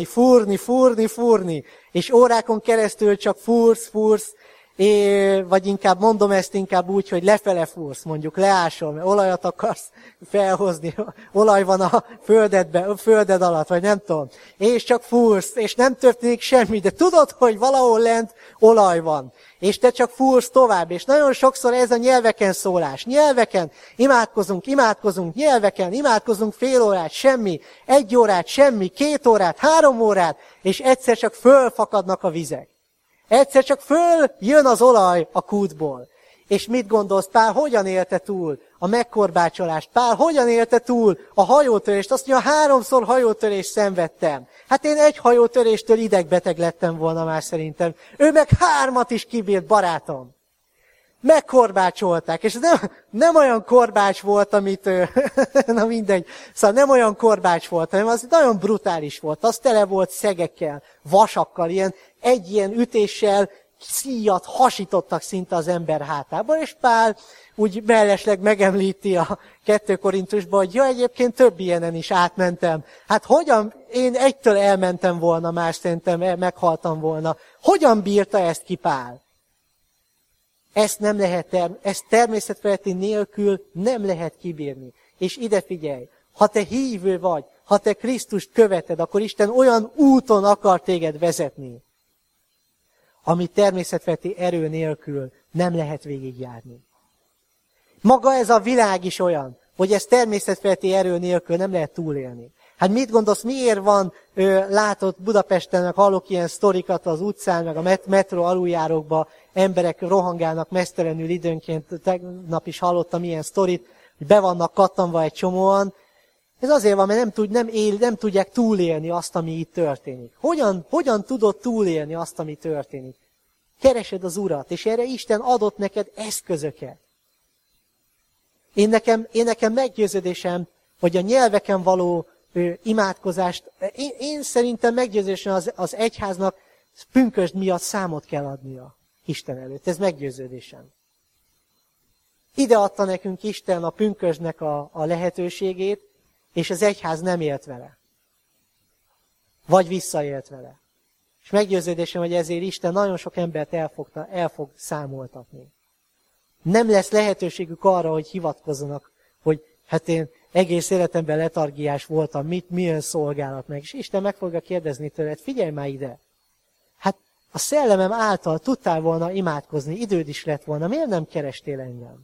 fúrni, és órákon keresztül csak fúrsz, vagy inkább mondom ezt inkább úgy, hogy lefele fúrsz, mondjuk leásol, mert olajat akarsz felhozni, olaj van a földed alatt, vagy nem tudom. És csak fúrsz, és nem történik semmi, de tudod, hogy valahol lent olaj van. És te csak fúrsz tovább, és nagyon sokszor ez a nyelveken szólás. Nyelveken imádkozunk, nyelveken imádkozunk fél órát, semmi, 1 órát, semmi, 2 órát, 3 órát, és egyszer csak fölfakadnak a vizek. Egyszer csak följön az olaj a kútból. És mit gondolsz, Pál hogyan élte túl a megkorbácsolást? Pál hogyan élte túl a hajótörést? Azt mondja, 3-szor hajótörést szenvedtem. Hát én 1 hajótöréstől idegbeteg lettem volna már szerintem. Ő meg 3 is kibírt, barátom. Megkorbácsolták, és ez nem olyan korbács volt, amit, na mindegy, szóval nem olyan korbács volt, hanem az nagyon brutális volt. Az tele volt szegekkel, vasakkal, egy ilyen ütéssel szíjat hasítottak szinte az ember hátában, és Pál úgy mellesleg megemlíti a 2 Korintusban, hogy egyébként több ilyenen is átmentem. Hát hogyan, én 1-től elmentem volna, más szerintem meghaltam volna. Hogyan bírta ezt ki Pál? Ezt nem lehet, ezt természetfeletti nélkül nem lehet kibírni. És ide figyelj, ha te hívő vagy, ha te Krisztust követed, akkor Isten olyan úton akar téged vezetni, ami természetfeletti erő nélkül nem lehet végigjárni. Maga ez a világ is olyan, hogy ez természetfeletti erő nélkül nem lehet túlélni. Hát mit gondolsz, miért van, látod Budapesten, meg hallok ilyen sztorikat az utcán, meg a metró aluljárókban, emberek rohangálnak meztelenül időnként, tegnap is hallottam ilyen sztorit, hogy be vannak kattanva egy csomóan. Ez azért van, mert nem tudják túlélni azt, ami itt történik. Hogyan tudod túlélni azt, ami történik? Keresed az Urat, és erre Isten adott neked eszközöket. Én nekem meggyőződésem, hogy a nyelveken való imádkozást, én szerintem meggyőződésem az egyháznak pünkösd miatt számot kell adnia Isten előtt. Ez meggyőződésem. Ide adta nekünk Isten a pünkösdnek a lehetőségét, és az egyház nem élt vele. Vagy visszaélt vele. És meggyőződésem, hogy ezért Isten nagyon sok embert el fog számoltatni. Nem lesz lehetőségük arra, hogy hivatkozzanak, hogy hát én egész életemben letargiás voltam, milyen szolgálat meg. És Isten meg fogja kérdezni tőled, figyelj már ide. Hát a szellemem által tudtál volna imádkozni, időd is lett volna, miért nem kerestél engem?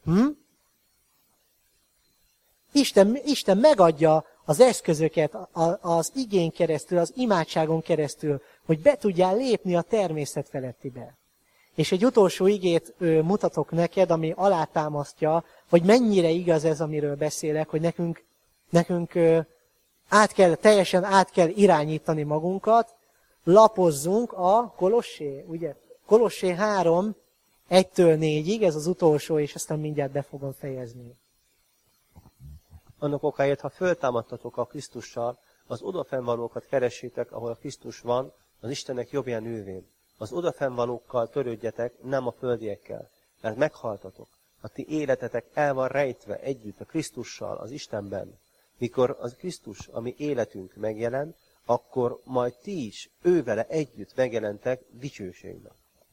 Isten megadja az eszközöket az igén keresztül, az imádságon keresztül, hogy be tudjál lépni a természet felettibe. És egy utolsó igét mutatok neked, ami alátámasztja, hogy mennyire igaz ez, amiről beszélek, hogy nekünk teljesen át kell irányítani magunkat, lapozzunk a Kolossé, ugye? Kolossé 3, 1-től 4-ig, ez az utolsó, és aztán mindjárt be fogom fejezni. Annak okáért, ha föltámadtatok a Krisztussal, az odafennvalókat keressétek, ahol a Krisztus van, az Istennek jobbján ülvén. Az odafennvalókkal törődjetek, nem a földiekkel, mert meghaltatok. A ti életetek el van rejtve együtt a Krisztussal, az Istenben. Mikor az Krisztus, ami életünk megjelen, akkor majd ti is ővele együtt megjelentek dicsőségben.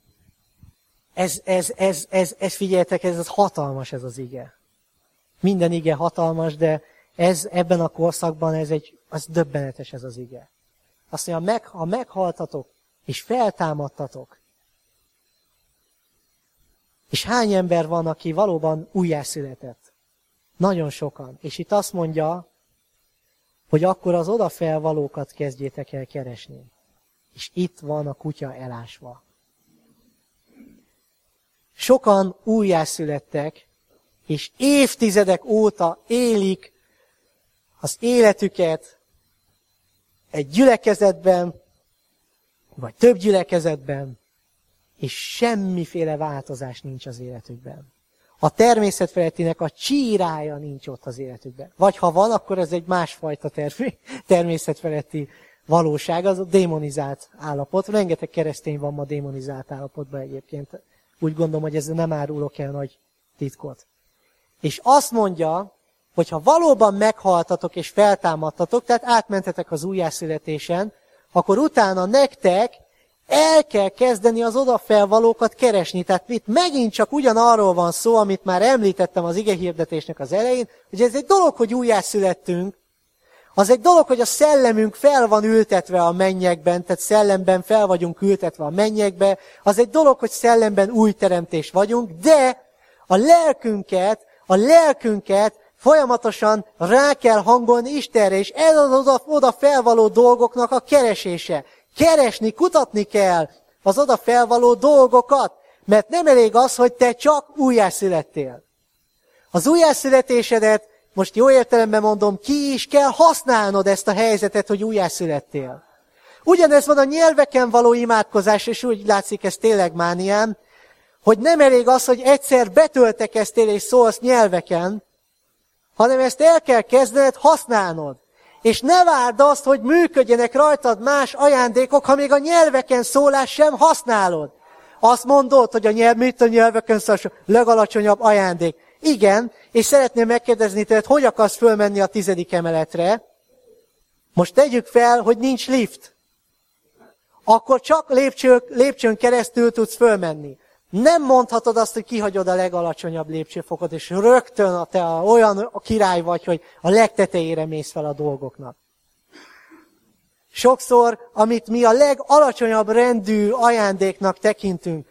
Ez figyeljetek, ez hatalmas ez az ige. Minden ige hatalmas, de ebben a korszakban az döbbenetes ez az ige. Azt mondja, ha meghaltatok, és feltámadtatok, és hány ember van, aki valóban újjászületett? Nagyon sokan. És itt azt mondja, hogy akkor az odafelvalókat kezdjétek el keresni. És itt van a kutya elásva. Sokan újjászülettek, és évtizedek óta élik az életüket egy gyülekezetben, vagy több gyülekezetben, és semmiféle változás nincs az életükben. A természetfelettinek a csírája nincs ott az életükben. Vagy ha van, akkor ez egy másfajta természetfeletti valóság, az a démonizált állapot. Rengeteg keresztény van ma démonizált állapotban egyébként. Úgy gondolom, hogy ez nem árulok el nagy titkot. És azt mondja, hogy ha valóban meghaltatok és feltámadtatok, tehát átmentetek az újjászületésen, akkor utána nektek el kell kezdeni az odafelvalókat keresni. Tehát itt megint csak ugyanarról van szó, amit már említettem az igehirdetésnek az elején, hogy ez egy dolog, hogy újjászülettünk, az egy dolog, hogy a szellemünk fel van ültetve a mennyekben, tehát szellemben fel vagyunk ültetve a mennyekbe, az egy dolog, hogy szellemben új teremtés vagyunk, de a lelkünket folyamatosan rá kell hangolni Istenre, és ez az oda felvaló dolgoknak a keresése. Keresni, kutatni kell az oda felvaló dolgokat, mert nem elég az, hogy te csak újjászülettél. Az újjászületésedet, most jó értelemben mondom, ki is kell használnod ezt a helyzetet, hogy újjászülettél. Ugyanez van a nyelveken való imádkozás, és úgy látszik, ez tényleg mániám, hogy nem elég az, hogy egyszer betöltekeztél és szólsz nyelveken, hanem ezt el kell kezdened használnod. És ne várd azt, hogy működjenek rajtad más ajándékok, ha még a nyelveken szólás sem használod. Azt mondod, hogy a nyelveken szólás legalacsonyabb ajándék. Igen, és szeretném megkérdezni tőled, hogy akarsz fölmenni a 10. emeletre? Most tegyük fel, hogy nincs lift. Akkor csak lépcsőn keresztül tudsz fölmenni. Nem mondhatod azt, hogy kihagyod a legalacsonyabb lépcsőfokot, és rögtön olyan király vagy, hogy a legtetejére mész fel a dolgoknak. Sokszor, amit mi a legalacsonyabb rendű ajándéknak tekintünk,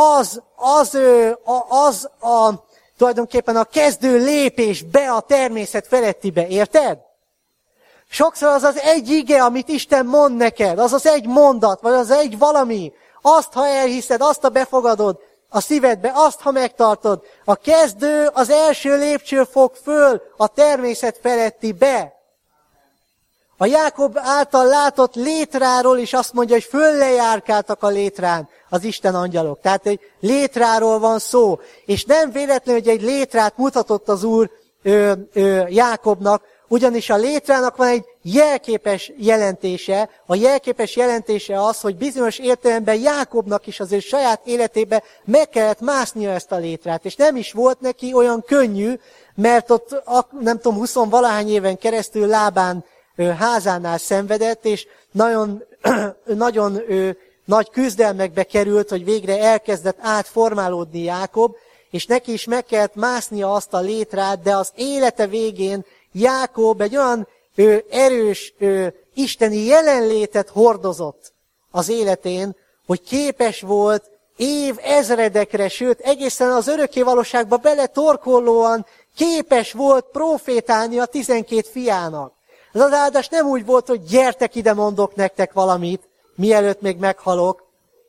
tulajdonképpen a kezdő lépés be a természet felettibe, érted? Sokszor az az egy ige, amit Isten mond neked, az az egy mondat, vagy az egy valami, azt, ha elhiszed, azt, ha befogadod a szívedbe, azt, ha megtartod. A kezdő, az első lépcsőfok föl a természet feletti be. A Jákob által látott létráról is azt mondja, hogy föllejárkáltak a létrán az Isten angyalok. Tehát egy létráról van szó. És nem véletlenül, hogy egy létrát mutatott az Úr Jákobnak, ugyanis a létrának van egy jelképes jelentése. A jelképes jelentése az, hogy bizonyos értelemben Jákobnak is az ő saját életébe meg kellett másznia ezt a létrát. És nem is volt neki olyan könnyű, mert ott nem tudom, 20-valahány éven keresztül Lábán házánál szenvedett, és nagyon nagy küzdelmekbe került, hogy végre elkezdett átformálódni Jákob, és neki is meg kellett másznia azt a létrát, de az élete végén Jákob egy olyan erős isteni jelenlétet hordozott az életén, hogy képes volt évezredekre, sőt egészen az örökkévalóságba beletorkollóan képes volt profétálni a 12 fiának. Ez az áldás nem úgy volt, hogy gyertek ide, mondok nektek valamit, mielőtt még meghalok,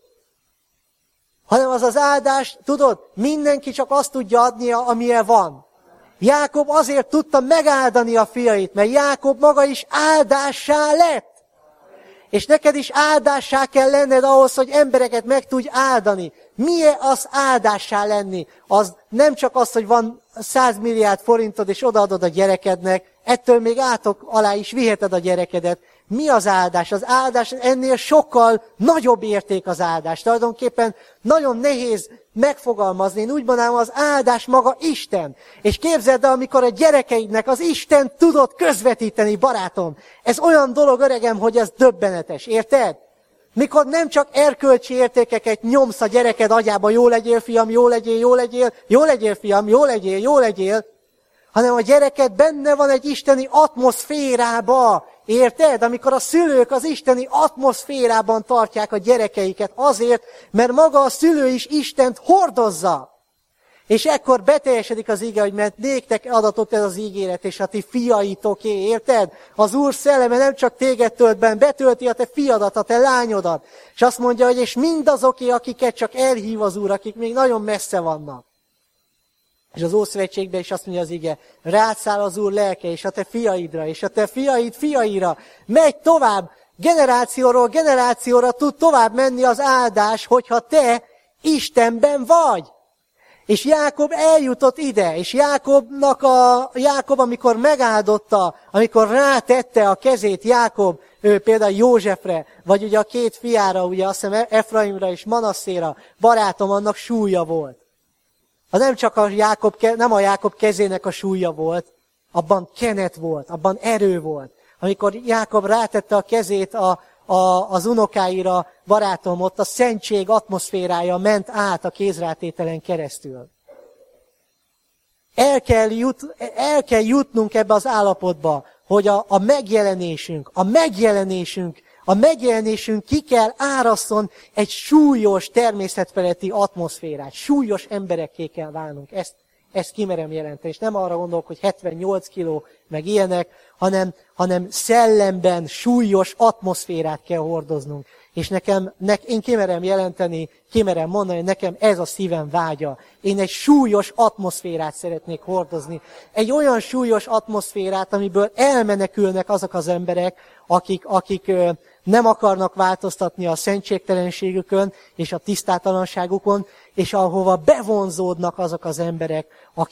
hanem az az áldás, tudod, mindenki csak azt tudja adnia, amilyen van. Jákob azért tudta megáldani a fiait, mert Jákob maga is áldássá lett. És neked is áldássá kell lenned ahhoz, hogy embereket meg tudj áldani. Milyen az áldássá lenni? Az nem csak az, hogy van 100 milliárd forintod, és odaadod a gyerekednek, ettől még átok alá is viheted a gyerekedet. Mi az áldás? Az áldás ennél sokkal nagyobb érték az áldás. Tulajdonképpen nagyon nehéz megfogalmazni. Én úgy mondanám, az áldás maga Isten. És képzeld el, amikor a gyerekeidnek az Isten tudod közvetíteni, barátom. Ez olyan dolog, öregem, hogy ez döbbenetes. Érted? Mikor nem csak erkölcsi értékeket nyomsz a gyereked agyába, jó legyél, fiam, jó legyél, jó legyél, jó legyél, fiam, jó legyél, jó legyél, hanem a gyereket benne van egy isteni atmoszférába. Érted? Amikor a szülők az isteni atmoszférában tartják a gyerekeiket azért, mert maga a szülő is Istent hordozza. És ekkor beteljesedik az íge, hogy mert néktek adatott ez az ígéret, és a ti fiaitoké, érted? Az Úr szelleme nem csak téged tölt be, betölti a te fiadat, a te lányodat. És azt mondja, hogy és mindazoké, akiket csak elhív az Úr, akik még nagyon messze vannak. És az Ószövetségben is azt mondja az ige, rád száll az Úr lelke, és a te fiaidra, és a te fiaid fiaira. Megy tovább, generációról generációra tud tovább menni az áldás, hogyha te Istenben vagy. És Jákob eljutott ide, és Jákob, amikor megáldotta, amikor rátette a kezét Jákob például Józsefre, vagy ugye a két fiára, ugye azt hiszem Efraimra és Manasszéra, barátom, annak súlya volt. Az nem csak nem a Jákob kezének a súlya volt, abban kenet volt, abban erő volt. Amikor Jákob rátette a kezét az unokáira, barátom, ott a szentség atmoszférája ment át a kézrátételen keresztül. El kell jutnunk ebbe az állapotba, hogy a megjelenésünk ki kell árasszon egy súlyos természetfeletti atmoszférát. Súlyos emberekké kell válnunk. Ezt kimerem jelenteni. És nem arra gondolok, hogy 78 kiló, meg ilyenek, hanem szellemben súlyos atmoszférát kell hordoznunk. És én kimerem jelenteni, kimerem mondani, hogy nekem ez a szívem vágya. Én egy súlyos atmoszférát szeretnék hordozni. Egy olyan súlyos atmoszférát, amiből elmenekülnek azok az emberek, akik nem akarnak változtatni a szentségtelenségükön és a tisztátalanságukon, és ahova bevonzódnak azok az emberek,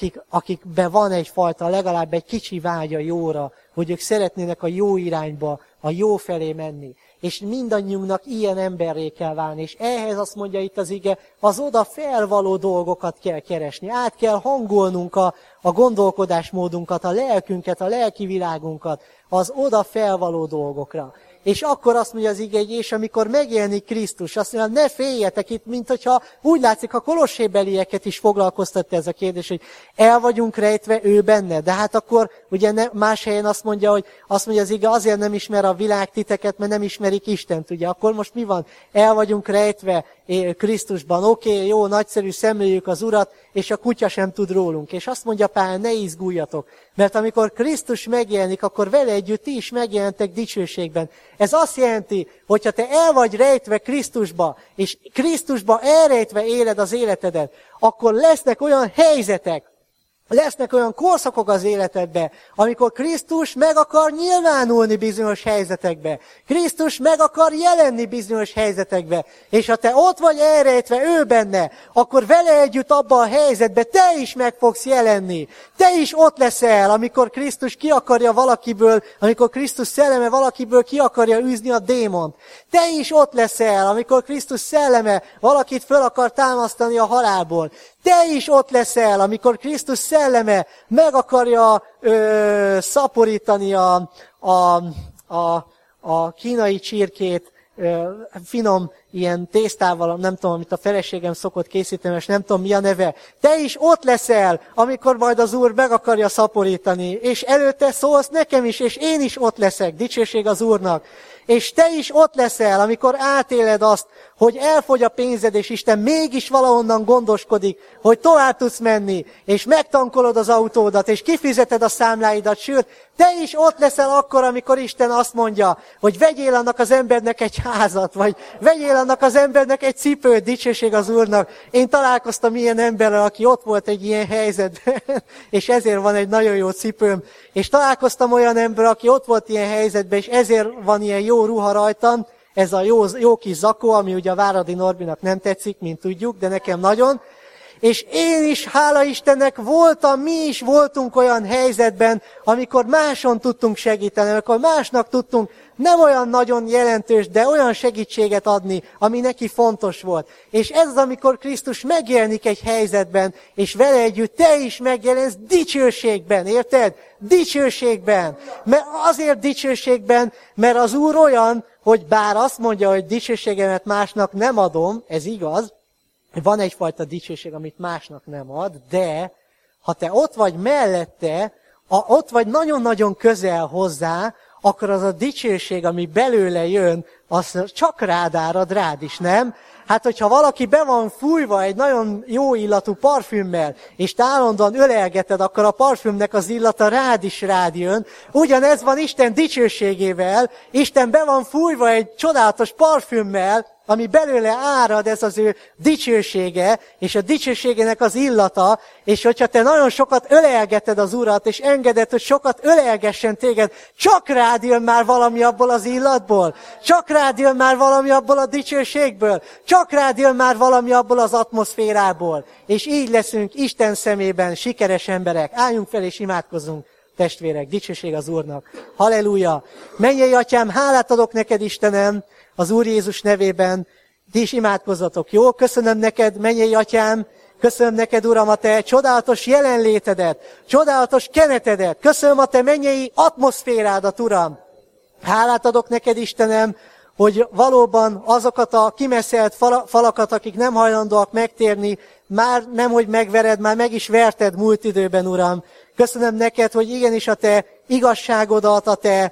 akikben van egyfajta, legalább egy kicsi vágya jóra, hogy ők szeretnének a jó irányba, a jó felé menni. És mindannyiunknak ilyen emberré kell válni. És ehhez azt mondja itt az ige, az oda felvaló dolgokat kell keresni. Át kell hangolnunk a gondolkodásmódunkat, a lelkünket, a lelki világunkat az oda felvaló dolgokra. És akkor azt mondja az ige, és amikor megjelenik Krisztus, azt mondja, ne féljetek itt, mint hogyha úgy látszik, a kolossébelieket is foglalkoztatta ez a kérdés, hogy el vagyunk rejtve ő benne. De hát akkor ugye más helyen azt mondja az ige, azért nem ismer a világ titeket, mert nem ismerik Istent. Ugye akkor most mi van? El vagyunk rejtve Krisztusban. Oké, jó, nagyszerű, szemléljük az Urat, és a kutya sem tud rólunk. És azt mondja Pál, ne izguljatok, mert amikor Krisztus megjelenik, akkor vele együtt ti is megjelentek dicsőségben. Ez azt jelenti, hogyha te el vagy rejtve Krisztusba, és Krisztusba elrejtve éled az életedet, akkor lesznek olyan helyzetek, lesznek olyan korszakok az életedbe, amikor Krisztus meg akar nyilvánulni bizonyos helyzetekbe. Krisztus meg akar jelenni bizonyos helyzetekbe. És ha te ott vagy elrejtve ő benne, akkor vele együtt abban a helyzetben te is meg fogsz jelenni. Te is ott leszel, amikor Krisztus ki akarja valakiből, amikor Krisztus szelleme valakiből ki akarja űzni a démont. Te is ott leszel, amikor Krisztus szelleme valakit föl akar támasztani a halálból. Te is ott leszel, amikor Krisztus szelleme meg akarja szaporítani a kínai csirkét finom ilyen tésztával, nem tudom, amit a feleségem szokott készíteni, és nem tudom, mi a neve. Te is ott leszel, amikor majd az Úr meg akarja szaporítani, és előtte szólsz nekem is, és én is ott leszek, dicsőség az Úrnak. És te is ott leszel, amikor átéled azt, hogy elfogy a pénzed, és Isten mégis valahonnan gondoskodik, hogy tovább tudsz menni, és megtankolod az autódat, és kifizeted a számláidat, sőt, te is ott leszel akkor, amikor Isten azt mondja, hogy vegyél annak az embernek egy házat, vagy vegyél annak az embernek egy cipőt, dicsőség az Úrnak. Én találkoztam ilyen emberrel, aki ott volt egy ilyen helyzetben, és ezért van egy nagyon jó cipőm. És találkoztam olyan emberrel, aki ott volt ilyen helyzetben, és ezért van ilyen jó ruha rajtam, ez a jó kis zakó, ami ugye a Váradi Norbinak nem tetszik, mint tudjuk, de nekem nagyon. És én is, hála Istennek, mi is voltunk olyan helyzetben, amikor máson tudtunk segíteni, amikor másnak tudtunk nem olyan nagyon jelentős, de olyan segítséget adni, ami neki fontos volt. És ez az, amikor Krisztus megjelenik egy helyzetben, és vele együtt te is megjelensz dicsőségben, érted? Dicsőségben. Mert azért dicsőségben, mert az Úr olyan, hogy bár azt mondja, hogy dicsőségemet másnak nem adom, ez igaz, van egyfajta dicsőség, amit másnak nem ad, de ha te ott vagy mellette, ott vagy nagyon-nagyon közel hozzá, akkor az a dicsőség, ami belőle jön, az csak rád árad, rád is, nem? Hát, hogyha valaki be van fújva egy nagyon jó illatú parfümmel, és te állandóan ölelgeted, akkor a parfümnek az illata rád is rád jön. Ugyanez van Isten dicsőségével. Isten be van fújva egy csodálatos parfümmel, ami belőle árad, ez az ő dicsősége, és a dicsőségének az illata, és hogyha te nagyon sokat ölelgeted az Urat, és engeded, hogy sokat ölelgessen téged, csak rád jön már valami abból az illatból, csak rád jön már valami abból a dicsőségből, csak rád jön már valami abból az atmoszférából, és így leszünk Isten szemében sikeres emberek. Álljunk fel és imádkozzunk. testvérek, dicsőség az Úrnak. Halleluja! Mennyei Atyám, hálát adok neked, Istenem, az Úr Jézus nevében. Ti is imádkozzatok, jó? Köszönöm neked, mennyei Atyám, köszönöm neked, Uram, a te csodálatos jelenlétedet, csodálatos kenetedet. Köszönöm a te mennyei atmoszférádat, Uram. Hálát adok neked, Istenem, hogy valóban azokat a kimeszelt falakat, akik nem hajlandóak megtérni, már nemhogy megvered, már meg is verted múlt időben, Uram. Köszönöm neked, hogy igenis a te igazságodat,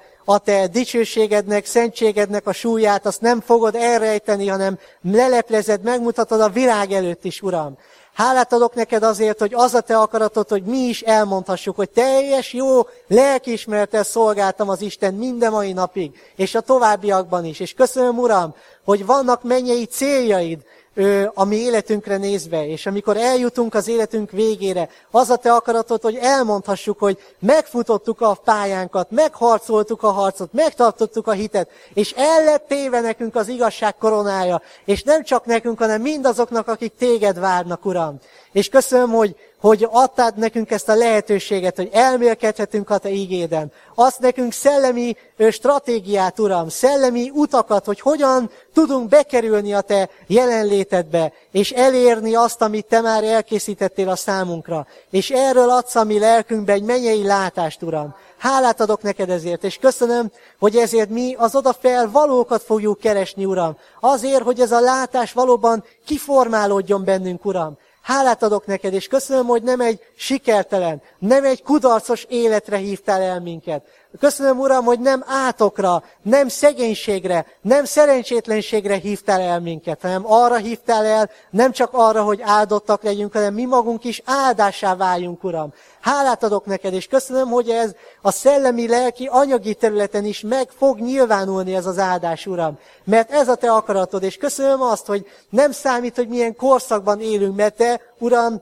a te dicsőségednek, szentségednek a súlyát, azt nem fogod elrejteni, hanem leleplezed, megmutatod a világ előtt is, Uram. Hálát adok neked azért, hogy az a te akaratod, hogy mi is elmondhassuk, hogy teljes jó lelkiismerettel szolgáltam az Isten minden mai napig, és a továbbiakban is. És köszönöm, Uram, hogy vannak mennyei céljaid a mi életünkre nézve, és amikor eljutunk az életünk végére, az a te akaratod, hogy elmondhassuk, hogy megfutottuk a pályánkat, megharcoltuk a harcot, megtartottuk a hitet, és el lett téve nekünk az igazság koronája, és nem csak nekünk, hanem mindazoknak, akik téged várnak, Uram. És köszönöm, hogy adtad nekünk ezt a lehetőséget, hogy elmélkedhetünk a te ígéden. Azt nekünk szellemi stratégiát, Uram, szellemi utakat, hogy hogyan tudunk bekerülni a te jelenlétedbe, és elérni azt, amit te már elkészítettél a számunkra. És erről adsz a mi lelkünkbe egy mennyei látást, Uram. Hálát adok neked ezért, és köszönöm, hogy ezért mi az odafelé valókat fogjuk keresni, Uram. Azért, hogy ez a látás valóban kiformálódjon bennünk, Uram. Hálát adok neked, és köszönöm, hogy nem egy sikertelen, nem egy kudarcos életre hívtál el minket. Köszönöm, Uram, hogy nem átokra, nem szegénységre, nem szerencsétlenségre hívtál el minket, hanem arra hívtál el, nem csak arra, hogy áldottak legyünk, hanem mi magunk is áldássá váljunk, Uram. Hálát adok neked, és köszönöm, hogy ez a szellemi, lelki, anyagi területen is meg fog nyilvánulni ez az áldás, Uram. Mert ez a te akaratod, és köszönöm azt, hogy nem számít, hogy milyen korszakban élünk, mert te, Uram,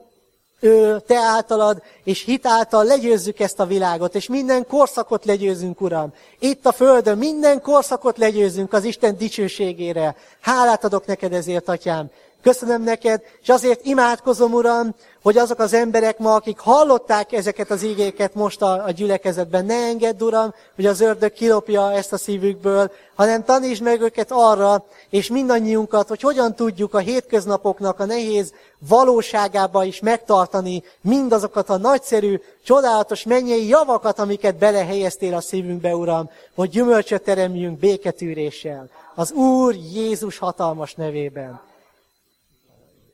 te általad, és hit által legyőzzük ezt a világot, és minden korszakot legyőzünk, Uram. Itt a földön minden korszakot legyőzünk az Isten dicsőségére. Hálát adok neked ezért, Atyám. Köszönöm neked, és azért imádkozom, Uram, hogy azok az emberek ma, akik hallották ezeket az igéket most a gyülekezetben, ne engedd, Uram, hogy az ördög kilopja ezt a szívükből, hanem tanítsd meg őket arra, és mindannyiunkat, hogy hogyan tudjuk a hétköznapoknak a nehéz valóságába is megtartani mindazokat a nagyszerű, csodálatos mennyei javakat, amiket belehelyeztél a szívünkbe, Uram, hogy gyümölcsöt teremjünk béketűréssel. Az Úr Jézus hatalmas nevében.